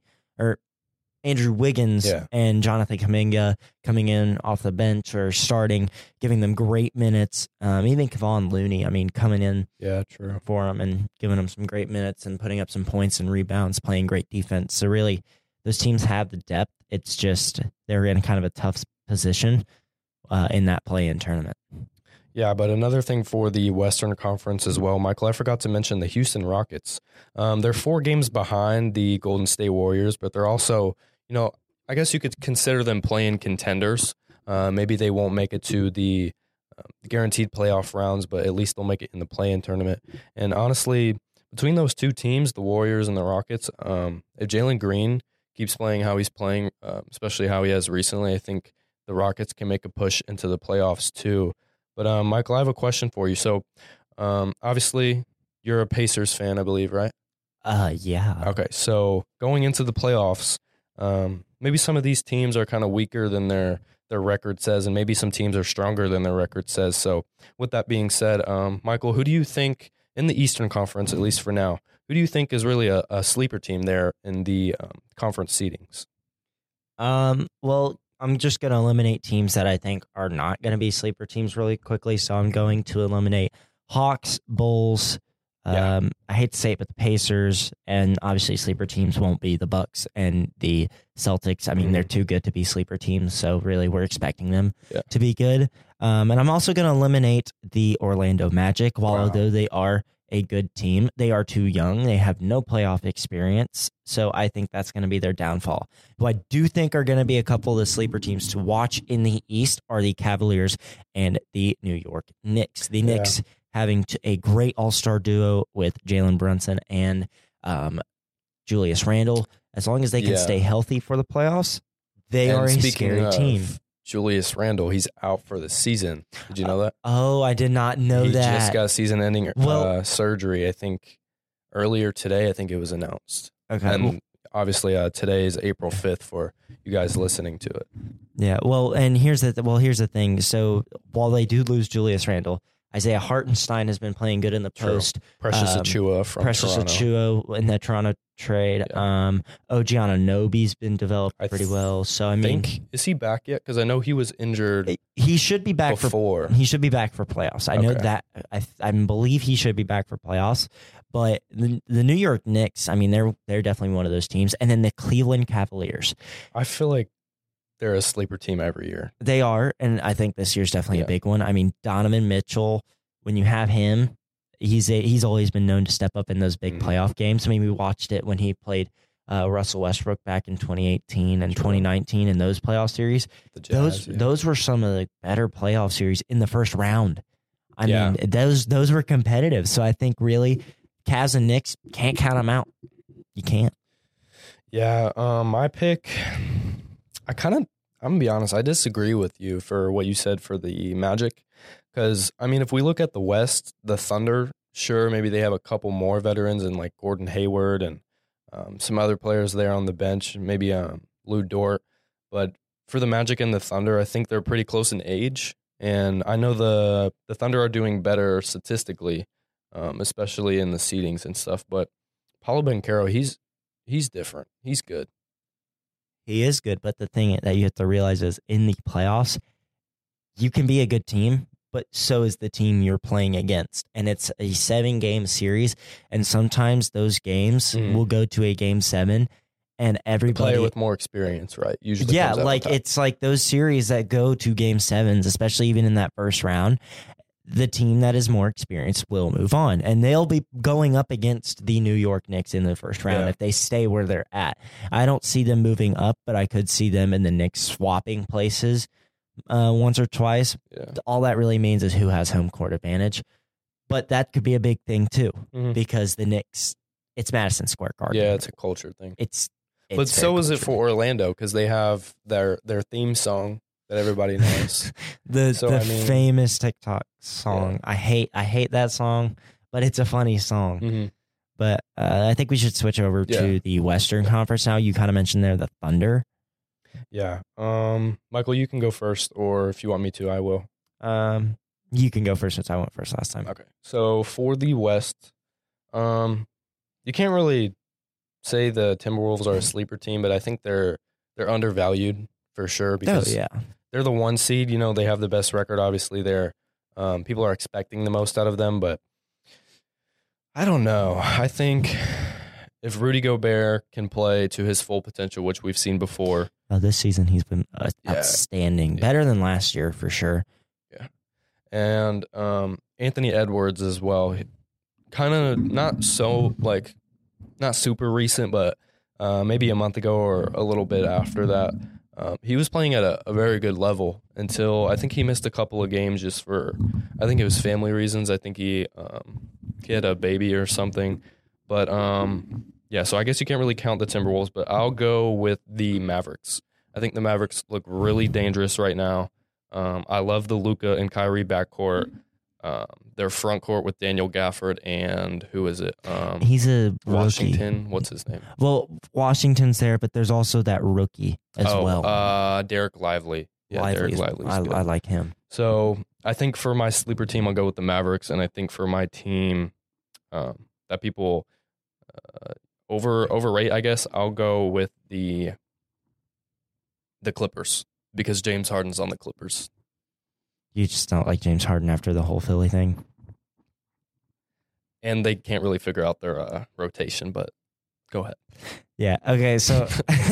Speaker 10: Andrew Wiggins and Jonathan Kuminga coming in off the bench or starting, giving them great minutes. Even Kevon Looney, coming in for them and giving them some great minutes and putting up some points and rebounds, playing great defense. So really, those teams have the depth. It's just they're in kind of a tough position in that play-in tournament.
Speaker 2: Yeah, but another thing for the Western Conference as well, Michael, I forgot to mention the Houston Rockets. They're 4 games behind the Golden State Warriors, but they're also, I guess you could consider them play-in contenders. Maybe they won't make it to the guaranteed playoff rounds, but at least they'll make it in the play-in tournament. And honestly, between those 2 teams, the Warriors and the Rockets, if Jalen Green keeps playing how he's playing, especially how he has recently, I think the Rockets can make a push into the playoffs too. But Michael, I have a question for you. So obviously you're a Pacers fan, I believe, right?
Speaker 10: Yeah.
Speaker 2: Okay, so going into the playoffs, maybe some of these teams are kind of weaker than their record says, and maybe some teams are stronger than their record says. So with that being said, Michael, who do you think in the Eastern Conference, at least for now, who do you think is really a sleeper team there in the conference seedings?
Speaker 10: Well, I'm just going to eliminate teams that I think are not going to be sleeper teams really quickly. So I'm going to eliminate Hawks, Bulls. I hate to say it, but the Pacers, and obviously sleeper teams won't be the Bucks and the Celtics. They're too good to be sleeper teams. So really we're expecting them to be good. And I'm also going to eliminate the Orlando Magic. Although they are a good team, they are too young. They have no playoff experience. So I think that's going to be their downfall. Who I do think are going to be a couple of the sleeper teams to watch in the East are the Cavaliers and the New York Knicks. The Knicks having a great all-star duo with Jalen Brunson and Julius Randle. As long as they can stay healthy for the playoffs, they are a scary team.
Speaker 2: Julius Randle, he's out for the season. Did you know that?
Speaker 10: Oh, I did not know that.
Speaker 2: He just got season-ending surgery, I think, earlier today. I think it was announced.
Speaker 10: Okay.
Speaker 2: And obviously today is April 5th for you guys listening to it.
Speaker 10: Yeah, and here's the thing. So while they do lose Julius Randle, Isaiah Hartenstein has been playing good in the post.
Speaker 2: Precious Achiuwa from Toronto.
Speaker 10: Achiuwa in the Toronto trade.
Speaker 2: Yeah.
Speaker 10: OG Anunoby's been developed pretty well. So
Speaker 2: is he back yet? Because I know he was injured.
Speaker 10: He should be back
Speaker 2: before.
Speaker 10: He should be back for playoffs. I know that. I believe he should be back for playoffs. But the New York Knicks, they're definitely one of those teams. And then the Cleveland Cavaliers.
Speaker 2: I feel like they're a sleeper team every year.
Speaker 10: They are, and I think this year's definitely a big one. Donovan Mitchell, when you have him, he's always been known to step up in those big playoff games. We watched it when he played Russell Westbrook back in 2018 and 2019 in those playoff series. Those were some of the better playoff series in the first round. Those were competitive. So I think really Cavs and Knicks, can't count them out. You can't.
Speaker 2: Yeah, my pick, I'm going to be honest, I disagree with you for what you said for the Magic. Because, if we look at the West, the Thunder, sure, maybe they have a couple more veterans and like Gordon Hayward and some other players there on the bench, maybe Lou Dort. But for the Magic and the Thunder, I think they're pretty close in age. And I know the Thunder are doing better statistically, especially in the seedings and stuff. But Paolo Banchero, he's different. He's good.
Speaker 10: He is good, but the thing that you have to realize is in the playoffs, you can be a good team, but so is the team you're playing against. And it's a 7-game series, and sometimes those games will go to a game 7, and everybody...
Speaker 2: The player with more experience, right? Usually
Speaker 10: yeah, like it's like those series that go to game 7s, especially even in that first round, the team that is more experienced will move on, and they'll be going up against the New York Knicks in the first round if they stay where they're at. I don't see them moving up, but I could see them and the Knicks swapping places once or twice. Yeah. All that really means is who has home court advantage, but that could be a big thing too, because the Knicks, it's Madison Square Garden.
Speaker 2: Yeah, it's a culture thing.
Speaker 10: But
Speaker 2: so is it for Orlando, because they have their theme song that everybody knows.
Speaker 10: the famous TikTok song. Yeah. I hate that song, but it's a funny song. But I think we should switch over to the Western Conference now. You kind of mentioned there the Thunder.
Speaker 2: Yeah. Michael, you can go first, or if you want me to, I will.
Speaker 10: You can go first since I went first last time.
Speaker 2: Okay. So for the West, you can't really say the Timberwolves are a sleeper team, but I think they're undervalued for sure, because they're the 1 seed. You know, they have the best record. Obviously, they're people are expecting the most out of them, but I don't know. I think if Rudy Gobert can play to his full potential, which we've seen before.
Speaker 10: This season he's been outstanding. Better than last year for sure.
Speaker 2: Yeah. And Anthony Edwards as well. Kind of not super recent, but maybe a month ago or a little bit after that. He was playing at a very good level until I think he missed a couple of games just for, I think it was family reasons. I think he had a baby or something. But so I guess you can't really count the Timberwolves, but I'll go with the Mavericks. I think the Mavericks look really dangerous right now. I love the Luka and Kyrie backcourt. Their front court with Daniel Gafford and who is it?
Speaker 10: He's a
Speaker 2: Washington.
Speaker 10: Rookie.
Speaker 2: What's his name?
Speaker 10: Well, Washington's there, but there's also that rookie as well.
Speaker 2: Derek Lively. Yeah,
Speaker 10: Lively's,
Speaker 2: Derek Lively's
Speaker 10: I like him.
Speaker 2: So I think for my sleeper team, I'll go with the Mavericks, and I think for my team that people overrate, I guess, I'll go with the Clippers, because James Harden's on the Clippers.
Speaker 10: You just don't like James Harden after the whole Philly thing?
Speaker 2: And they can't really figure out their rotation, but go ahead.
Speaker 10: Yeah, okay, so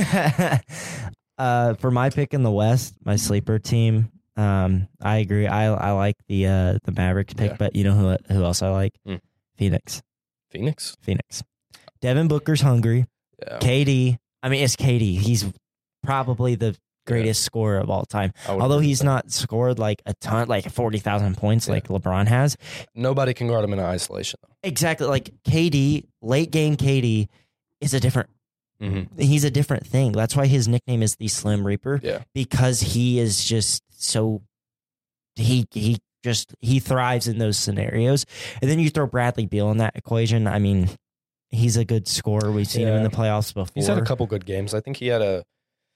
Speaker 10: for my pick in the West, my sleeper team, I agree. I like the Mavericks pick, but you know who else I like? Phoenix.
Speaker 2: Phoenix.
Speaker 10: Devin Booker's hungry.
Speaker 2: Yeah.
Speaker 10: KD. I mean, it's KD. He's probably the greatest scorer of all time. Although he's not scored like a ton, like 40,000 points like LeBron has.
Speaker 2: Nobody can guard him in isolation.
Speaker 10: Exactly. Like KD, late game KD is a different. He's a different thing. That's why his nickname is the Slim Reaper.
Speaker 2: Yeah.
Speaker 10: Because he is just so he thrives in those scenarios. And then you throw Bradley Beal in that equation. I mean, he's a good scorer. We've seen him in the playoffs before.
Speaker 2: He's had a couple good games. I think he had a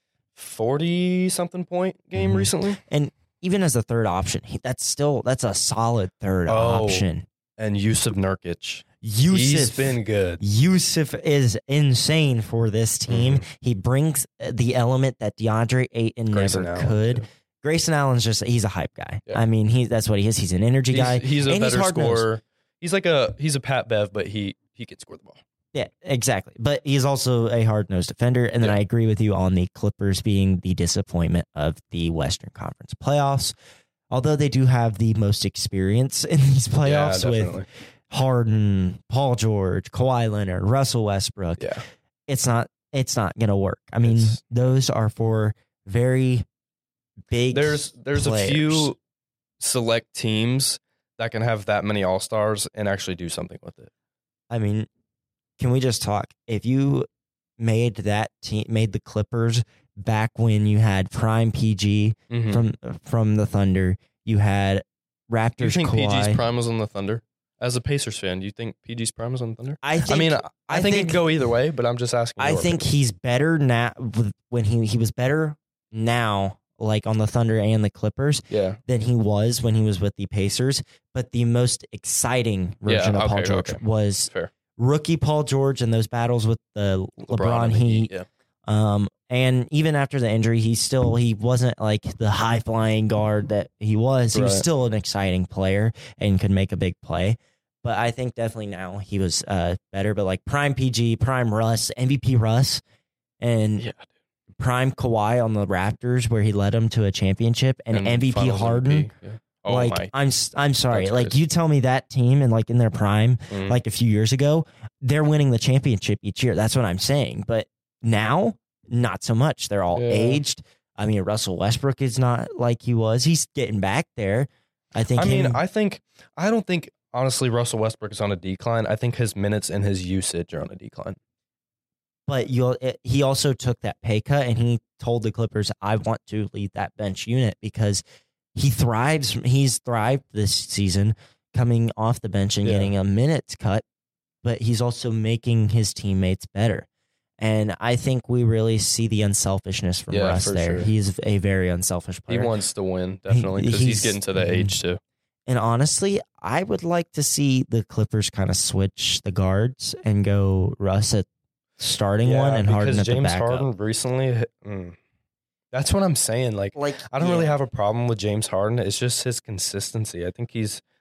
Speaker 2: 40-something point game recently.
Speaker 10: And even as a third option, that's a solid third option.
Speaker 2: And Yusuf Nurkic.
Speaker 10: He's
Speaker 2: been good.
Speaker 10: Yusuf is insane for this team. He brings the element that DeAndre Ayton never could. Too. Grayson Allen's he's a hype guy. Yeah. I mean, that's what he is. He's an energy guy.
Speaker 2: He's a better scorer. He's a Pat Bev, but he can score the ball.
Speaker 10: Yeah, exactly. But he's also a hard-nosed defender. And then I agree with you on the Clippers being the disappointment of the Western Conference playoffs. Although they do have the most experience in these playoffs with Harden, Paul George, Kawhi Leonard, Russell Westbrook.
Speaker 2: Yeah.
Speaker 10: It's not going to work. I mean, those are for very big
Speaker 2: There's
Speaker 10: players.
Speaker 2: A few select teams that can have that many all-stars and actually do something with it.
Speaker 10: I mean, can we just talk? If you made the Clippers back when you had prime PG from the Thunder, you had Raptors.
Speaker 2: Do you think
Speaker 10: Kawhi.
Speaker 2: PG's prime was on the Thunder? As a Pacers fan, do you think PG's prime was on the Thunder?
Speaker 10: I think
Speaker 2: it could go either way, but I'm just asking.
Speaker 10: I think he's better now. When he was better now, like on the Thunder and the Clippers,
Speaker 2: Yeah.
Speaker 10: than he was when he was with the Pacers. But the most exciting version of Paul George was rookie Paul George and those battles with the LeBron Heat.
Speaker 2: Yeah.
Speaker 10: And even after the injury, he wasn't like the high flying guard that he was. He was still an exciting player and could make a big play. But I think definitely now he was better. But like prime PG, prime Russ, MVP Russ, and prime Kawhi on the Raptors, where he led them to a championship, and MVP Harden. I'm sorry. Like you tell me that team and like in their prime, like a few years ago, they're winning the championship each year. That's what I'm saying. But now, not so much. They're all aged. I mean, Russell Westbrook is not like he was. He's getting back there. I don't think honestly Russell Westbrook is on a decline. I think his minutes and his usage are on a decline. But he also took that pay cut, and he told the Clippers, I want to lead that bench unit, because he thrives. He's thrived this season coming off the bench and getting a minutes cut, but he's also making his teammates better. And I think we really see the unselfishness from Russ there. Sure. He's a very unselfish player.
Speaker 2: He wants to win, definitely, because he's getting to that age too.
Speaker 10: And honestly, I would like to see the Clippers kind of switch the guards and go Russ at starting one and Harden at the backup.
Speaker 2: James Harden recently, that's what I'm saying. Like I don't really have a problem with James Harden. It's just his consistency. I think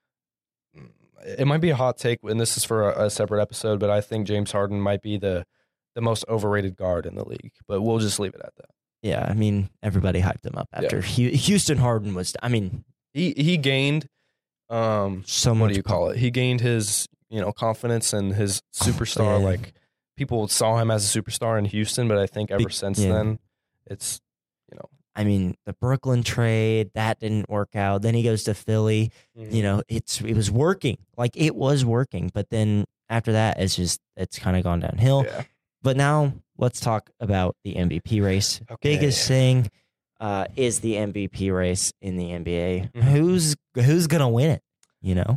Speaker 2: it might be a hot take, and this is for a separate episode, but I think James Harden might be the most overrated guard in the league. But we'll just leave it at that.
Speaker 10: Yeah, I mean, everybody hyped him up after Houston Harden was. I mean,
Speaker 2: he gained
Speaker 10: so much.
Speaker 2: What do you call it? He gained his confidence and his superstar. Like people saw him as a superstar in Houston, but I think ever since then, it's
Speaker 10: I mean, the Brooklyn trade that didn't work out. Then he goes to Philly. Mm-hmm. It was working. Like it was working, but then after that, it's kind of gone downhill.
Speaker 2: Yeah.
Speaker 10: But now let's talk about the MVP race. Okay. Biggest thing is the MVP race in the NBA. Mm-hmm. Who's gonna win it?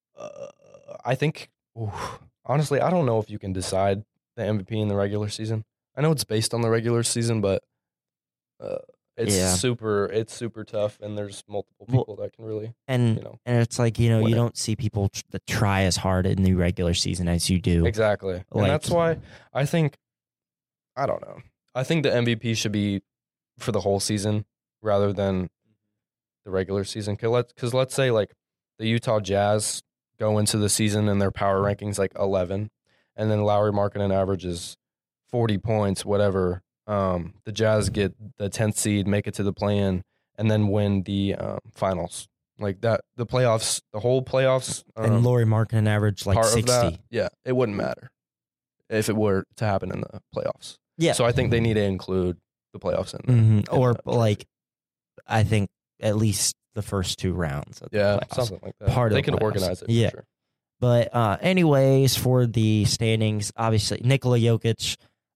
Speaker 2: I think honestly, I don't know if you can decide the MVP in the regular season. I know it's based on the regular season, but it's super tough, and there's multiple people that can really
Speaker 10: and it's like you don't see people that try as hard in the regular season as you do.
Speaker 2: Exactly, and that's why I think the MVP should be for the whole season rather than the regular season. Because let's say like the Utah Jazz go into the season and their power rankings like 11, and then Lauri Markkanen averages 40 points, whatever. The Jazz get the 10th seed, make it to the play-in, and then win the finals. Like that, the playoffs, the whole playoffs.
Speaker 10: And Lauri Markkanen averaged like 60.
Speaker 2: It wouldn't matter if it were to happen in the playoffs.
Speaker 10: Yeah.
Speaker 2: So I think they need to include the playoffs in there.
Speaker 10: Or like, I think at least the first two rounds. Of the playoffs.
Speaker 2: Something like that. They can organize it. For sure.
Speaker 10: But anyways, for the standings, obviously Nikola Jokic,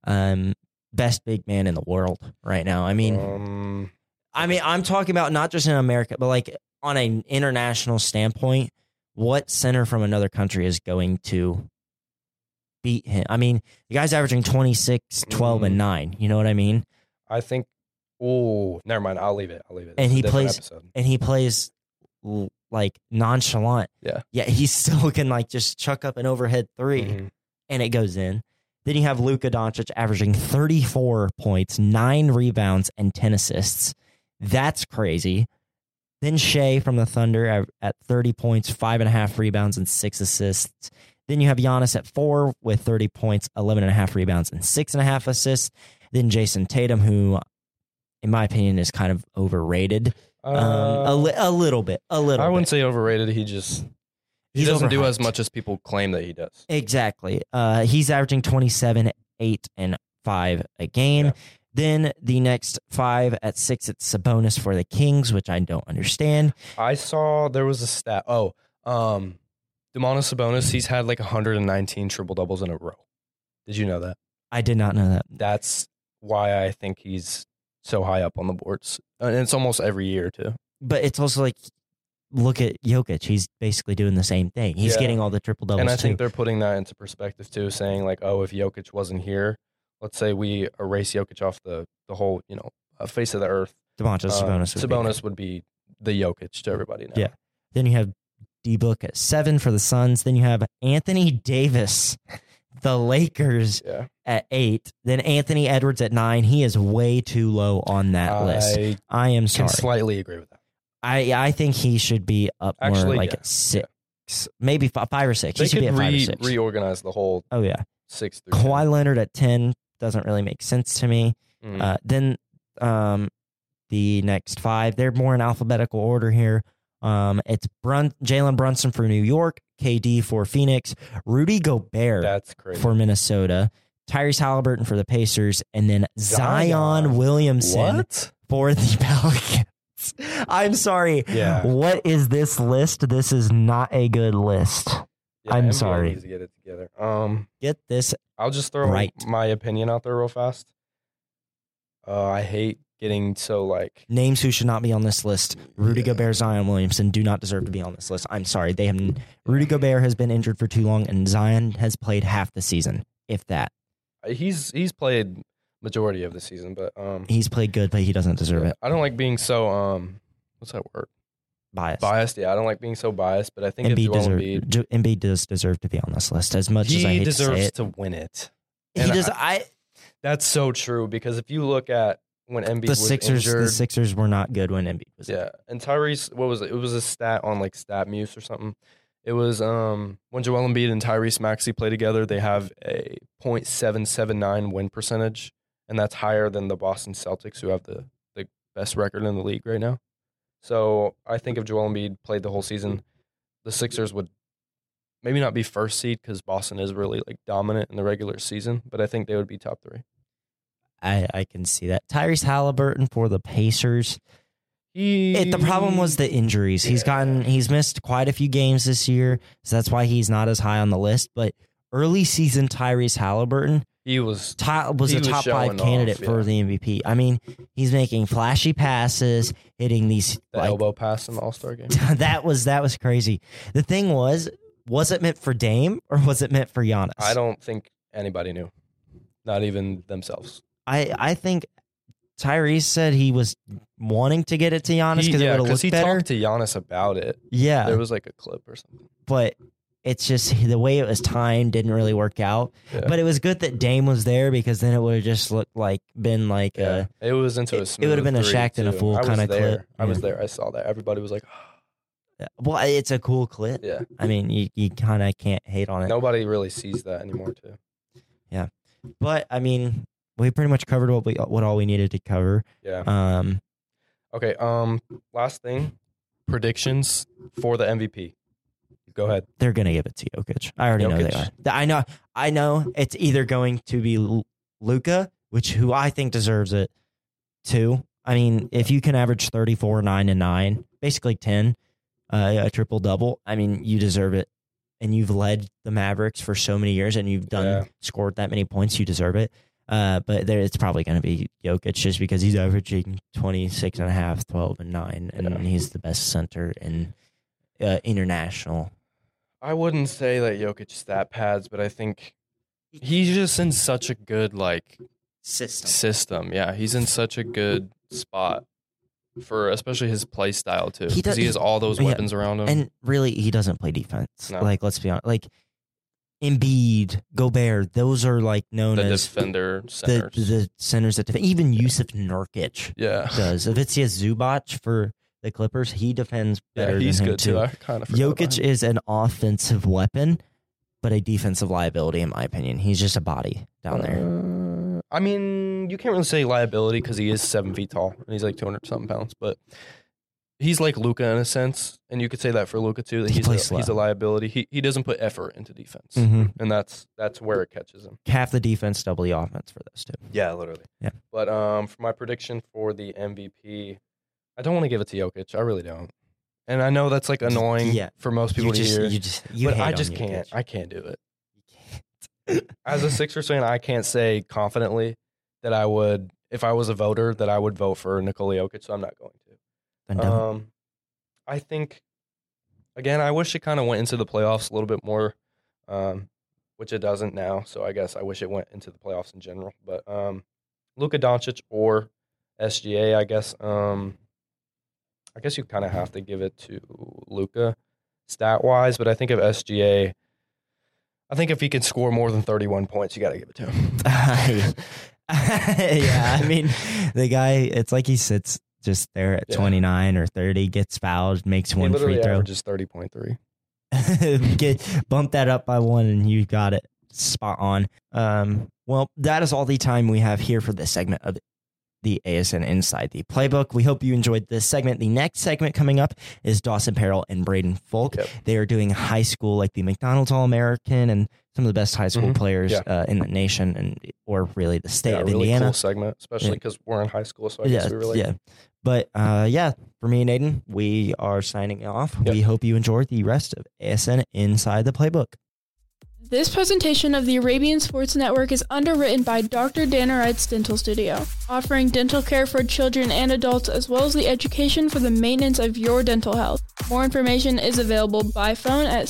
Speaker 10: best big man in the world right now. I mean, I'm talking about not just in America, but like on an international standpoint, what center from another country is going to beat him? I mean, the guy's averaging 26, 12, and 9. You know what I mean?
Speaker 2: I think. Oh, never mind. I'll leave it.
Speaker 10: And he plays like nonchalant.
Speaker 2: Yeah.
Speaker 10: He still can like just chuck up an overhead three, and it goes in. Then you have Luka Doncic averaging 34 points, 9 rebounds, and 10 assists. That's crazy. Then Shea from the Thunder at 30 points, 5.5 rebounds, and 6 assists. Then you have Giannis at 4 with 30 points, 11.5 rebounds, and 6.5 assists. Then Jason Tatum, who, in my opinion, is kind of overrated. A little bit. I
Speaker 2: wouldn't say overrated. He doesn't do as much as people claim that he does.
Speaker 10: Exactly. He's averaging 27, 8, and 5 a game. Yeah. Then the next 5 at 6, it's Sabonis for the Kings, which I don't understand.
Speaker 2: I saw there was a stat. Domantas Sabonis, he's had like 119 triple-doubles in a row. Did you know that?
Speaker 10: I did not know that.
Speaker 2: That's why I think he's so high up on the boards. And it's almost every year, too.
Speaker 10: But it's also like, look at Jokic. He's basically doing the same thing. He's getting all the triple doubles.
Speaker 2: And I think they're putting that into perspective too, saying like, oh, if Jokic wasn't here, let's say we erase Jokic off the whole face of the earth.
Speaker 10: Domantas
Speaker 2: Sabonis would be the Jokic to everybody now.
Speaker 10: Yeah. Then you have D-Book at 7 for the Suns. Then you have Anthony Davis, the Lakers, at 8. Then Anthony Edwards at 9. He is way too low on that list. I am sorry.
Speaker 2: I can slightly agree with that.
Speaker 10: I think he should be up more like at 6, maybe 5 or 6. He should be at 5 or 6.
Speaker 2: Reorganize the whole 6 through 10.
Speaker 10: Kawhi Leonard at 10 doesn't really make sense to me. Then the next 5, they're more in alphabetical order here. It's Jalen Brunson for New York, KD for Phoenix, Rudy Gobert for Minnesota, Tyrese Halliburton for the Pacers, and then Zion Williamson for the Pelicans. I'm sorry. Yeah. What is this list? This is not a good list. Yeah, I'm sorry.
Speaker 2: Needs to get it together.
Speaker 10: Get this.
Speaker 2: I'll just throw my opinion out there real fast. I hate getting so
Speaker 10: names who should not be on this list. Rudy Gobert, Zion Williamson do not deserve to be on this list. I'm sorry. Rudy Gobert has been injured for too long, and Zion has played half the season, if that.
Speaker 2: He's played majority of the season, but
Speaker 10: he's played good, but he doesn't deserve it.
Speaker 2: I don't like being so what's that word? Biased. Yeah, I don't like being so biased, but I think
Speaker 10: Embiid does deserve to be on this list as much as I hate to say it.
Speaker 2: He deserves to win it.
Speaker 10: And he does.
Speaker 2: That's so true, because if you look at when Embiid was injured,
Speaker 10: the Sixers were not good when Embiid was injured.
Speaker 2: And Tyrese, what was it? It was a stat on StatMuse or something. It was when Joel Embiid and Tyrese Maxey play together, they have a .779 win percentage, and that's higher than the Boston Celtics, who have the best record in the league right now. So I think if Joel Embiid played the whole season, the Sixers would maybe not be first seed, because Boston is really dominant in the regular season, but I think they would be top 3.
Speaker 10: I can see that. Tyrese Halliburton for the Pacers. The problem was the injuries. He's missed quite a few games this year, so that's why he's not as high on the list. But early season Tyrese Halliburton,
Speaker 2: he was
Speaker 10: a top 5 candidate for the MVP. I mean, he's making flashy passes, hitting these
Speaker 2: elbow pass in the All-Star game.
Speaker 10: that was crazy. The thing was it meant for Dame or was it meant for Giannis?
Speaker 2: I don't think anybody knew, not even themselves.
Speaker 10: I think Tyrese said he was wanting to get it to Giannis because it would have looked better.
Speaker 2: Talked to Giannis about it.
Speaker 10: Yeah.
Speaker 2: There was a clip or something.
Speaker 10: But it's just the way it was timed didn't really work out. Yeah. But it was good that Dame was there, because then it would have just looked been
Speaker 2: it was into a smooth.
Speaker 10: It would have been a Shaq and a Fool kind of clip.
Speaker 2: I was there. I saw that. Everybody was like,
Speaker 10: well, it's a cool clip.
Speaker 2: Yeah.
Speaker 10: I mean, you kind of can't hate on it.
Speaker 2: Nobody really sees that anymore, too.
Speaker 10: Yeah. But, I mean, we pretty much covered what all we needed to cover.
Speaker 2: Yeah. Okay. Last thing, predictions for the MVP. Go ahead.
Speaker 10: They're gonna give it to Jokic. I already know they are. I know. It's either going to be Luka, who I think deserves it too. I mean, if you can average 34, 9, and 9, basically 10, a triple double. I mean, you deserve it. And you've led the Mavericks for so many years, and you've scored that many points. You deserve it. But it's probably going to be Jokic, just because he's averaging 26.5, 12, and 9, and he's the best center in international.
Speaker 2: I wouldn't say that Jokic stat pads, but I think he's just in such a good system. Yeah, he's in such a good spot for especially his play style too, because he has all those weapons around him.
Speaker 10: And really, he doesn't play defense. No. Let's be honest. Embiid, Gobert, those are known as
Speaker 2: defender centers.
Speaker 10: The centers that defend. Even Yusuf Nurkic does. Ivica Zubac for the Clippers, he defends better
Speaker 2: he's
Speaker 10: than him
Speaker 2: good too. I kind of
Speaker 10: Jokic is an offensive weapon, but a defensive liability, in my opinion. He's just a body down there.
Speaker 2: I mean, you can't really say liability, because he is 7 feet tall and he's 200-something pounds, but he's like Luka in a sense, and you could say that for Luka too. That he's a liability. He doesn't put effort into defense, and that's where it catches him.
Speaker 10: Half the defense, double the offense for those two.
Speaker 2: Yeah, literally.
Speaker 10: Yeah.
Speaker 2: But for my prediction for the MVP, I don't want to give it to Jokic. I really don't, and I know that's annoying for most people to hear. But I just can't. I can't do it. As a Sixers fan, I can't say confidently that I would, if I was a voter, that I would vote for Nikola Jokic. So I'm not going to. I think, again, I wish it kind of went into the playoffs a little bit more, which it doesn't now. So I guess I wish it went into the playoffs in general. But Luka Doncic or SGA, I guess. I guess you kind of have to give it to Luka stat-wise, but I think of SGA, I think if he can score more than 31 points, you got to give it to him.
Speaker 10: Yeah, I mean, the guy, it's like he sits just there at 29 or 30, gets fouled, makes one free throw.
Speaker 2: Averages 30.3.
Speaker 10: Bump that up by one, and you got it spot on. Well, that is all the time we have here for this segment of the ASN Inside the Playbook. We hope you enjoyed this segment. The next segment coming up is Dawson Parrell and Braden Folk.
Speaker 2: Yep.
Speaker 10: They are doing high school, like the McDonald's All-American and some of the best high school players in the nation and or really the state of
Speaker 2: really
Speaker 10: Indiana.
Speaker 2: Cool segment, especially because we're in high school, so I guess we relate.
Speaker 10: Yeah. But for me and Aiden, we are signing off.
Speaker 2: Yep.
Speaker 10: We hope you enjoyed the rest of ASN Inside the Playbook.
Speaker 11: This presentation of the Arabian Sports Network is underwritten by Dr. Dana Wright's Dental Studio, offering dental care for children and adults as well as the education for the maintenance of your dental health. More information is available by phone at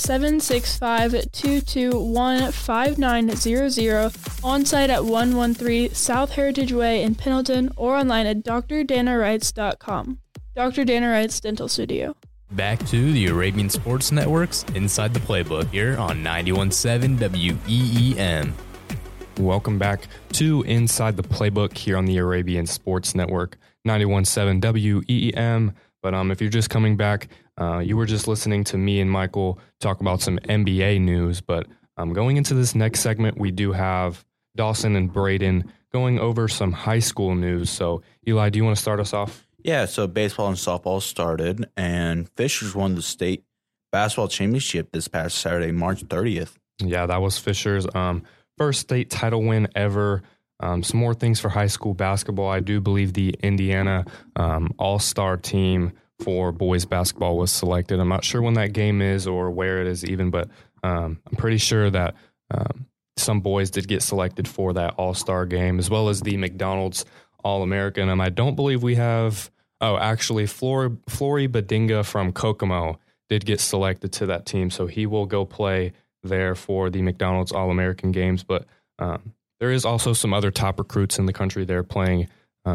Speaker 11: 765-221-5900, on-site at 113 South Heritage Way in Pendleton, or online at drdanawrights.com. Dr. Dana Wright's Dental Studio.
Speaker 3: Back to the Arabian Sports Network's Inside the Playbook here on 91.7 WEEM.
Speaker 2: Welcome back to Inside the Playbook here on the Arabian Sports Network, 91.7 WEEM. But if you're just coming back, you were just listening to me and Michael talk about some NBA news. But going into this next segment, we do have Dawson and Braden going over some high school news. So, Eli, do you want to start us off?
Speaker 4: Yeah, so baseball and softball started, and Fishers won the state basketball championship this past Saturday, March 30th.
Speaker 2: Yeah, that was Fishers' first state title win ever. Some more things for high school basketball. I do believe the Indiana all-star team for boys basketball was selected. I'm not sure when that game is or where it is even, but I'm pretty sure that some boys did get selected for that all-star game, as well as the McDonald's All-American. I don't believe we have... Oh, actually, Flory Badinga from Kokomo did get selected to that team, so he will go play there for the McDonald's All-American games. But there is also some other top recruits in the country there playing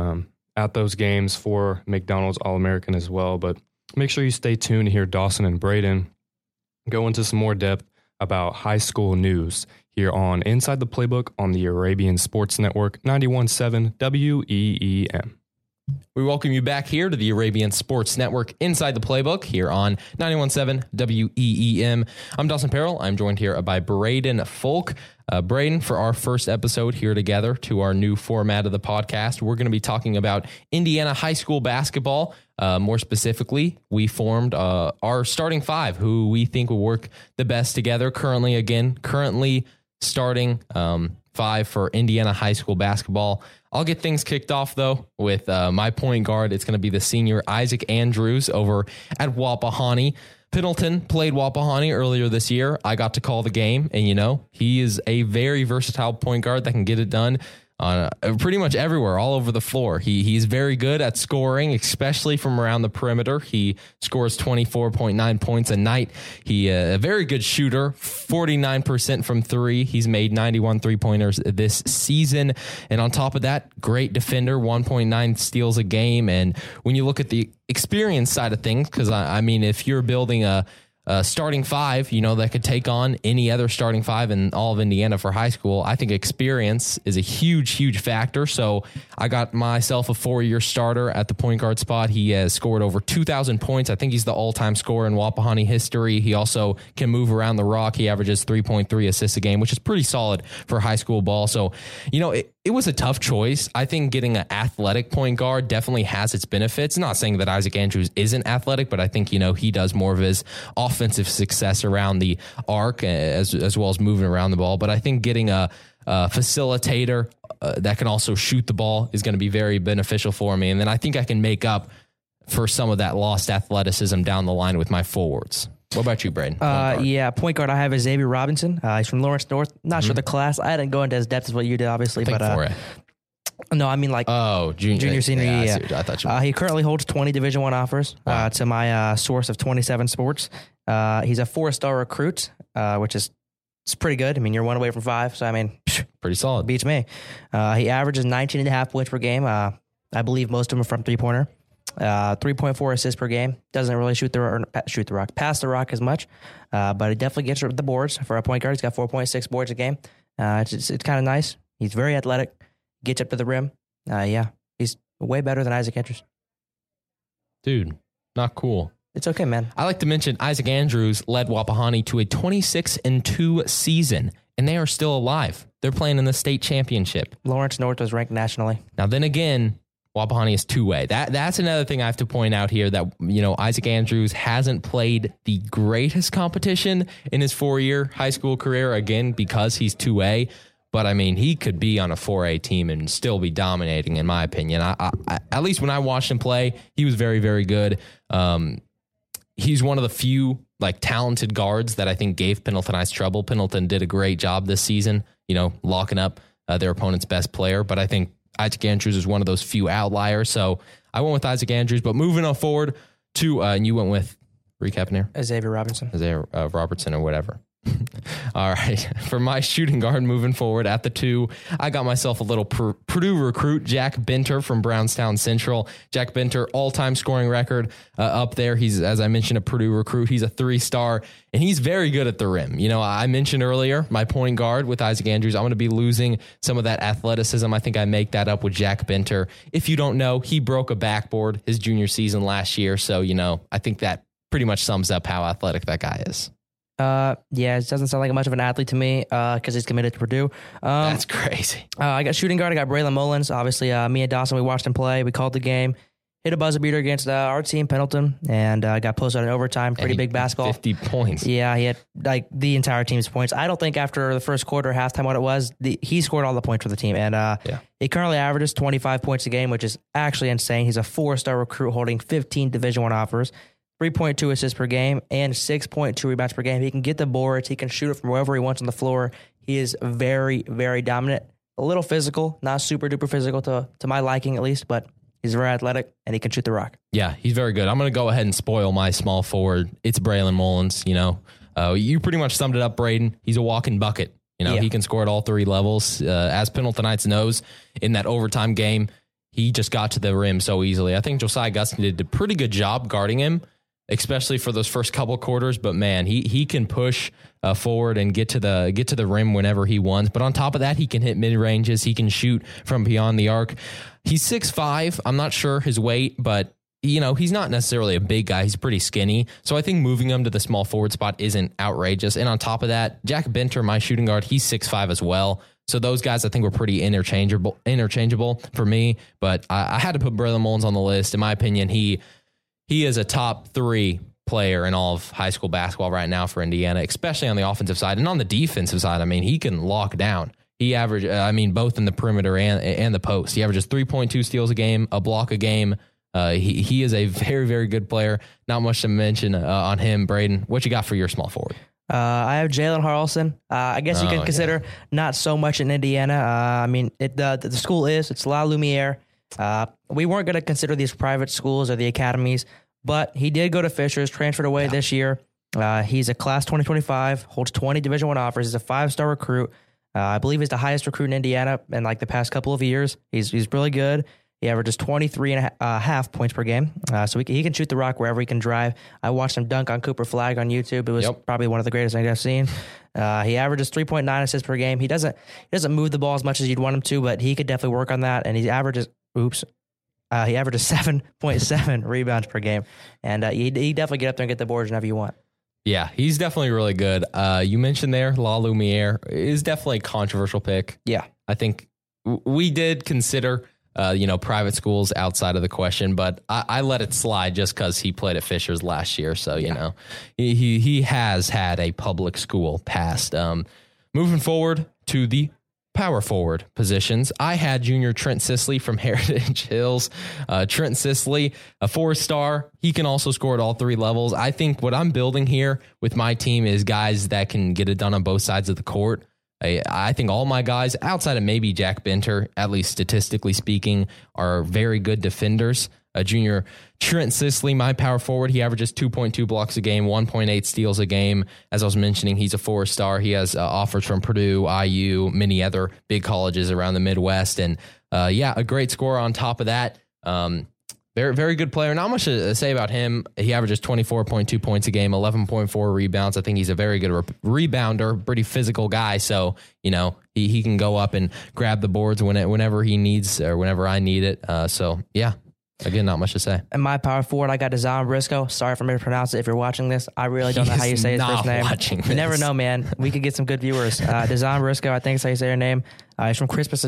Speaker 2: at those games for McDonald's All-American as well. But make sure you stay tuned to hear Dawson and Braden go into some more depth about high school news here on Inside the Playbook on the Arabian Sports Network, 91.7 WEEM.
Speaker 5: We welcome you back here to the Arabian Sports Network Inside the Playbook here on 91.7 WEEM. I'm Dawson Parrell. I'm joined here by Braden Folk. Braden, for our first episode here together to our new format of the podcast, we're going to be talking about Indiana high school basketball. More specifically, we formed our starting five, who we think will work the best together. Currently starting five for Indiana high school basketball. I'll get things kicked off, though, with my point guard. It's going to be the senior Isaac Andrews over at Wapahani. Pendleton played Wapahani earlier this year. I got to call the game, and, he is a very versatile point guard that can get it done on pretty much everywhere, all over the floor. He's very good at scoring, especially from around the perimeter. He scores 24.9 points a night. He a very good shooter, 49% from three. He's made 91 three-pointers this season. And on top of that, great defender, 1.9 steals a game. And when you look at the experience side of things, because, I mean, if you're building a starting five, that could take on any other starting five in all of Indiana for high school, I think experience is a huge, huge factor. So I got myself a 4-year starter at the point guard spot. He has scored over 2,000 points. I think he's the all-time scorer in Wapahani history. He also can move around the rock. He averages 3.3 assists a game, which is pretty solid for high school ball. So, it was a tough choice. I think getting an athletic point guard definitely has its benefits. Not saying that Isaac Andrews isn't athletic, but I think, he does more of his offensive success around the arc as well as moving around the ball. But I think getting a facilitator that can also shoot the ball is going to be very beneficial for me. And then I think I can make up for some of that lost athleticism down the line with my forwards. What about you, Braden?
Speaker 12: Point guard I have is Xavier Robinson. He's from Lawrence North. Not sure the class. I didn't go into as depth as what you did, obviously. No, I mean junior, senior. Yeah.
Speaker 5: I thought you
Speaker 12: he currently holds 20 Division I offers to my source of 27 sports. He's a 4-star recruit, which is it's pretty good. I mean, you're one away from 5, so I mean,
Speaker 5: pretty solid.
Speaker 12: Beats me. He averages 19.5 points per game. I believe most of them are from three-pointer. 3.4 assists per game. Doesn't really pass the rock as much, but it definitely gets the boards for a point guard. He's got 4.6 boards a game. It's kind of nice. He's very athletic. Gets up to the rim. He's way better than Isaac Andrews.
Speaker 5: Dude, not cool.
Speaker 12: It's okay, man.
Speaker 5: I like to mention Isaac Andrews led Wapahani to a 26-2 season, and they are still alive. They're playing in the state championship.
Speaker 12: Lawrence North was ranked nationally.
Speaker 5: Now, then again, Wapahani is two-way. That's another thing I have to point out here that, Isaac Andrews hasn't played the greatest competition in his 4-year high school career, again, because he's two-way. But, I mean, he could be on a 4A team and still be dominating, in my opinion. I at least when I watched him play, he was very, very good. He's one of the few, talented guards that I think gave Pendletonites trouble. Pendleton did a great job this season, locking up their opponent's best player. But I think Isaac Andrews is one of those few outliers. So I went with Isaac Andrews. But moving on forward to, and you went with, recapping here?
Speaker 12: Xavier Robertson.
Speaker 5: Xavier Robertson or whatever. All right. For my shooting guard moving forward at the 2, I got myself a little Purdue recruit, Jack Benter from Brownstown Central. Jack Benter, all-time scoring record up there. He's, as I mentioned, a Purdue recruit. He's a 3-star, and he's very good at the rim. I mentioned earlier my point guard with Isaac Andrews. I'm going to be losing some of that athleticism. I think I make that up with Jack Benter. If you don't know, he broke a backboard his junior season last year. So, I think that pretty much sums up how athletic that guy is.
Speaker 12: It doesn't sound like much of an athlete to me because he's committed to Purdue.
Speaker 5: That's crazy.
Speaker 12: I got shooting guard. I got Braylon Mullins. Obviously, me and Dawson, we watched him play. We called the game. Hit a buzzer beater against our team, Pendleton, and got posted in overtime. Pretty big basketball.
Speaker 5: 50 points.
Speaker 12: Yeah, he had the entire team's points. I don't think after the first quarter, halftime, what it was, he scored all the points for the team. And he currently averages 25 points a game, which is actually insane. He's a 4-star recruit holding 15 Division I offers. 3.2 assists per game and 6.2 rebounds per game. He can get the boards. He can shoot it from wherever he wants on the floor. He is very, very dominant. A little physical, not super duper physical to my liking at least, but he's very athletic and he can shoot the rock.
Speaker 5: Yeah, he's very good. I'm going to go ahead and spoil my small forward. It's Braylon Mullins. You pretty much summed it up, Braden. He's a walking bucket. He can score at all 3 levels. As Pendletonites knows, in that overtime game, he just got to the rim so easily. I think Josiah Gustin did a pretty good job guarding him, especially for those first couple quarters. But man, he can push forward and get to the rim whenever he wants. But on top of that, he can hit mid ranges. He can shoot from beyond the arc. He's 6'5". I'm not sure his weight, but he's not necessarily a big guy. He's pretty skinny. So I think moving him to the small forward spot isn't outrageous. And on top of that, Jack Benter, my shooting guard, he's 6'5" as well. So those guys I think were pretty interchangeable for me. But I had to put Braylon Mullins on the list. In my opinion, he is a top 3 player in all of high school basketball right now for Indiana, especially on the offensive side. And on the defensive side, I mean, he can lock down. He averaged, both in the perimeter and the post. He averages 3.2 steals a game, a block a game. He is a very, very good player. Not much to mention on him. Braden, what you got for your small forward?
Speaker 12: I have Jalen Harrelson. I guess you can consider not so much in Indiana. The school it's La Lumiere. We weren't going to consider these private schools or the academies, but he did go to Fishers, transferred away this year. He's a class 2025, holds 20 Division I offers. He's a 5-star recruit. I believe he's the highest recruit in Indiana in the past couple of years. He's really good. He averages 23.5 points per game. So he can shoot the rock wherever he can drive. I watched him dunk on Cooper Flag on YouTube. It was probably one of the greatest things I've seen. He averages 3.9 assists per game. He doesn't move the ball as much as you'd want him to, but he could definitely work on that. And he averages 7.7 rebounds per game. And he definitely get up there and get the boards whenever you want.
Speaker 5: Yeah, he's definitely really good. You mentioned there, La Lumiere is definitely a controversial pick.
Speaker 12: Yeah. I
Speaker 5: think we did consider private schools outside of the question, but I let it slide just because he played at Fishers last year. So, he has had a public school past. Moving forward to the power forward positions, I had junior Trent Sisley from Heritage Hills. Trent Sisley, a 4-star. He can also score at all 3 levels. I think what I'm building here with my team is guys that can get it done on both sides of the court. I think all my guys, outside of maybe Jack Benter, at least statistically speaking, are very good defenders. junior. Trent Sisley, my power forward, he averages 2.2 blocks a game, 1.8 steals a game. As I was mentioning, he's a 4-star. He has offers from Purdue, IU, many other big colleges around the Midwest. And a great scorer on top of that. Very, very good player. Not much to say about him. He averages 24.2 points a game, 11.4 rebounds. I think he's a very good rebounder, pretty physical guy. So, he can go up and grab the boards whenever he needs or whenever I need it. Again, not much to say.
Speaker 12: And my power forward, I got Dazan Briscoe. Sorry for me to pronounce it if you're watching this. I really don't know how you say his first name. You never know, man. We could get some good viewers. Dazan Briscoe, I think is how you say your name. He's from Crispus